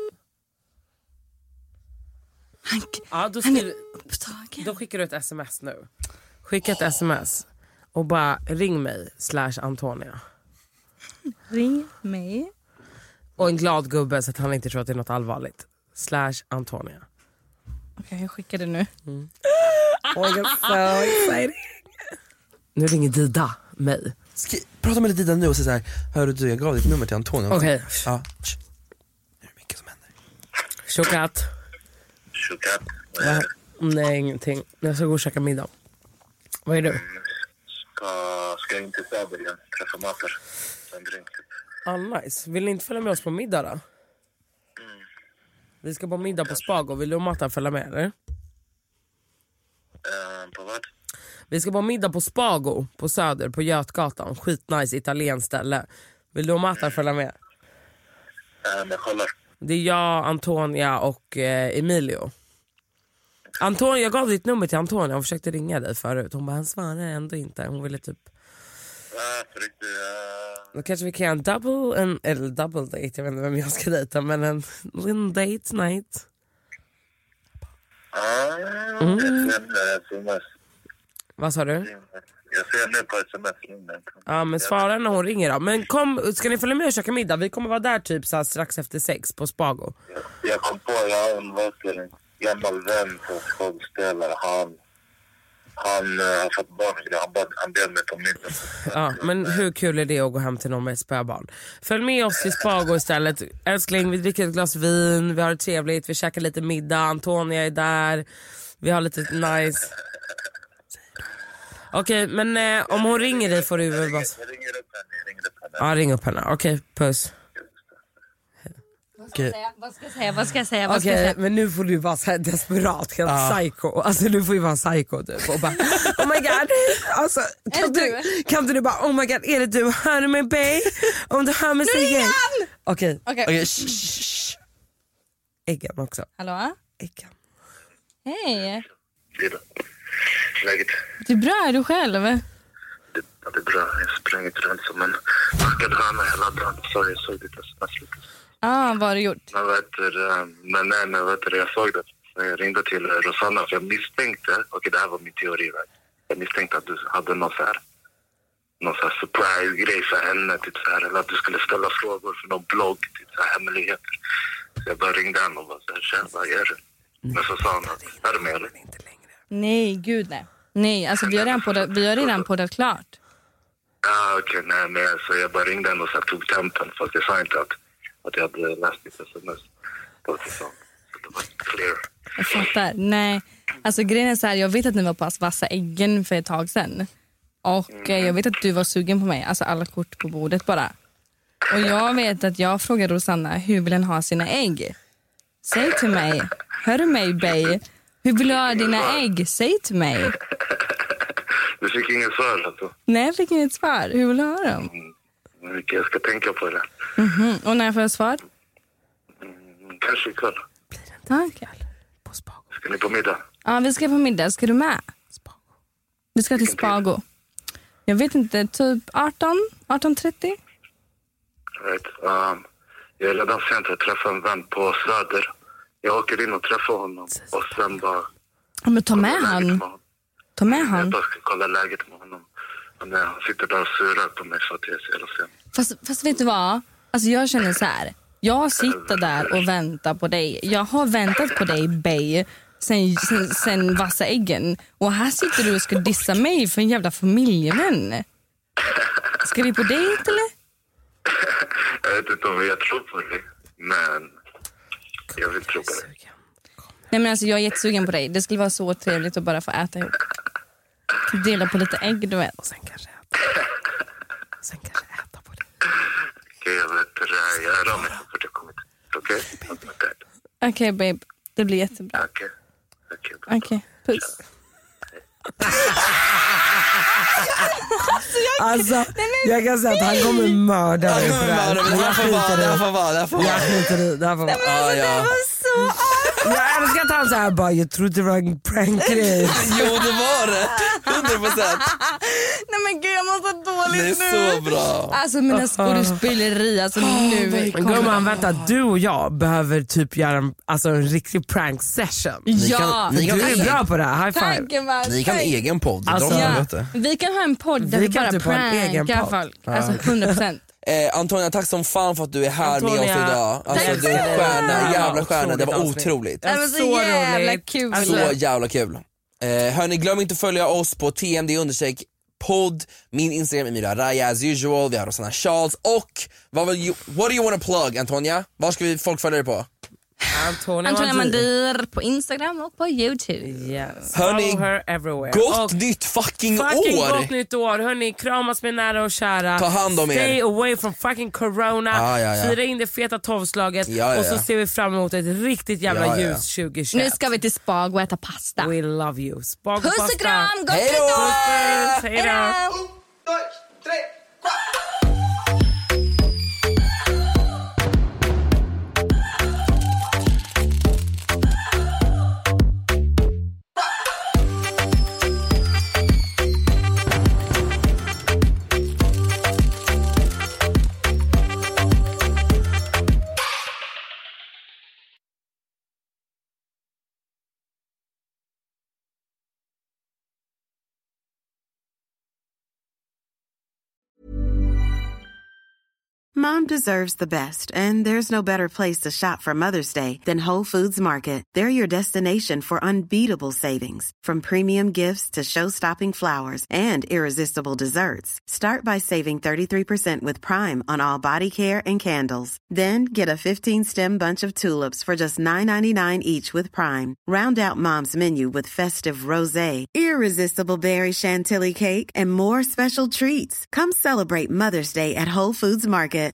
S5: Då skickar du ett sms nu. Skicka ett sms och bara ring mig /Antonia.
S7: Ring mig.
S5: Och en glad gubbe så att han inte tror att det är något allvarligt. /Antonia.
S7: Okej, jag skickar det nu.
S5: Oh, so exciting. Nu ringer Dida mig.
S6: Prata med Dida nu och säg så här: hör du, jag gav ditt nummer till Antonio.
S5: Okej.
S6: Ja. Det är mycket som händer.
S5: Tjokat. Nej, ingenting. Jag ska gå och käka middag. Vad är du?
S11: Ska in till Söder igen. Träffa Mater. En drink typ.
S5: Nice. Vill ni inte följa med oss på middag då? Vi ska på middag på Spago. Vill du och Matta följa med eller?
S11: På vad?
S5: Vi ska på middag på Spago på Söder på Götgatan. Skitnice italienskt ställe. Vill du och Matta följa med?
S11: Jag kollar.
S5: Det är jag, Antonia och Emilio. Antonia, jag gav ditt nummer till Antonia. Hon försökte ringa dig förut. Hon bara, han svarade ändå inte. Hon ville typ... Då kanske vi kan göra en double date. Jag vet inte vem jag ska dejta, men en liten date night. Vad sa du?
S11: Jag ser nu på sms.
S5: Ja, men svara när hon ringer då. Men kom, ska ni följa med och käka middag? Vi kommer vara där typ så här, strax efter 6 på Spago.
S11: Jag kom på, jag har en gammal vän som skådespelare. Han har fått barn. Han bjöd mig på middag.
S5: Ja, men hur kul är det att gå hem till någon med ett spöbarn? Följ med oss till Spago istället. Älskling, vi dricker ett glas vin. Vi har det trevligt. Vi käkar lite middag. Antonia är där. Vi har lite nice. Okej, men om hon ringer dig får du väl bara...
S11: Jag ringer upp henne.
S5: Ja, ring upp henne. Okej, puss.
S7: Vad ska jag säga?
S5: Okej, men nu får du vara så här desperat, helt psycho. Alltså du får ju vara psycho typ och bara, oh my god, alltså kan du bara, oh my god, är det du? Hör du mig, babe? Om du hör mig, säg igen. Okej. Äggen också.
S7: Hallå?
S5: Äggen.
S7: Hej.
S11: Läget?
S7: Det är bra, är du själv?
S11: Det är bra, jag sprang inte runt som en packad höna hela dagen. Sorry, jag såg ditt sms lite.
S7: Vad har du gjort?
S11: Jag såg det. Jag ringde till Rosanna för jag misstänkte, det här var min teori. Right? Jag misstänkte att du hade någon så här surprise-grej för henne. Typ så här, eller att du skulle ställa frågor för någon blogg, typ så här, hemligheter. Så jag bara ringde henne och bara så här, tjena, vad är det? Men så sa hon att, är du med eller?
S7: Nej, gud nej. Nej, alltså vi har redan poddat klart.
S11: Okej, nej, men så jag bara ringde henne och så här, tog tempen. Fast jag sa inte att jag hade läst ditt sms. Det var clear.
S7: Jag fattar. Nej, alltså grejen är så här, jag vet att ni var på Vassa äggen för ett tag sedan. Och jag vet att du var sugen på mig. Alltså alla kort på bordet bara. Och jag vet att jag frågade Rosanna, hur vill han ha sina ägg? Säg till mig. Hör du mig, babe? Hur vill du ha dina ägg? Säg till mig.
S11: Du fick inget svar alltså?
S7: Nej, jag fick inget svar. Hur vill du ha dem?
S11: Jag ska tänka på det.
S7: Och när får jag svar?
S11: Kanske ikväll.
S7: Okej.
S11: Ska ni på middag?
S7: Ja, vi ska på middag. Ska du med? Vi ska till Spago. Jag vet inte, typ 18:30?
S11: Right. Jag är redan sent att träffa en vän på Söder. Jag åker in och träffar honom. Och sen bara...
S7: Ja, men ta med han.
S11: Jag bara ska kolla läget med honom. Men han sitter där och surar på mig så att jag är så jävla sen.
S7: Fast vet du vad? Alltså jag känner så här. Jag sitter där och väntar på dig. Jag har väntat på dig, babe. Sen Vassa äggen. Och här sitter du och ska dissa mig för en jävla familjevän. Ska vi på dejt eller?
S11: Jag vet inte om jag tror på det, men jag vill tro på det.
S7: Nej men alltså jag är jättesugen på dig. Det skulle vara så trevligt att bara få äta ihop. Dela på lite ägg, du vet.
S5: Och sen kanske äta på det.
S11: Okej, jag vet det. Jag hör mig så fort jag kommer till. Okej?
S7: Okej, babe. Det blir jättebra. Okej, puss.
S5: Alltså, jag kan säga att han kommer mörda dig.
S6: Han får vara.
S5: Jag skiter i.
S7: Det var så
S5: Jag älskar att han såhär bara, jag trodde det var en prank-grej.
S6: Jo, det var det. 100%.
S7: Nej men gud, jag mår så dåligt nu.
S6: Det är så bra.
S7: Alltså mina skådespeleri, alltså nu.
S5: Gumman, vänta, du och jag behöver typ göra en riktig prank session.
S7: Ja.
S5: Du är bra på det här, high five.
S6: Ni kan egen podd.
S7: Vi kan ha en podd där vi bara
S5: typ prankar folk.
S7: Alltså 100%.
S6: Antonia, tack som fan för att du är här med oss idag. Alltså, du är stjärna, jävla stjärna. Det var otroligt.
S7: Det var så jävla kul.
S6: Så jävla kul. Hörni, glöm inte att följa oss på TMD_podd. Min Instagram är Emilia Raya as usual. Vi har Rosanna Charles. Och what do you want to plug, Antonia? Var ska vi folk följa dig på?
S7: Antonia Mandir på Instagram och på YouTube.
S5: Yes.
S6: Hörni,
S5: her everywhere.
S6: gott nytt fucking år!
S5: Gott nytt år. Hörni, kramas med nära och kära.
S6: Ta hand om er.
S5: Stay away from fucking corona. Fira in det feta tolvslaget. Och så ser vi fram emot ett riktigt jävla ljus 2021.
S7: Nu ska vi till Spag och äta pasta.
S5: We love you. Spag och
S7: pasta. Puss och kram, gott
S6: nytt år!
S5: Hej då!
S11: 1, 2, 3.
S12: Mom deserves the best, and there's no better place to shop for Mother's Day than Whole Foods Market. They're your destination for unbeatable savings, from premium gifts to show-stopping flowers and irresistible desserts. Start by saving 33% with Prime on all body care and candles. Then get a 15-stem bunch of tulips for just $9.99 each with Prime. Round out Mom's menu with festive rosé, irresistible berry chantilly cake, and more special treats. Come celebrate Mother's Day at Whole Foods Market.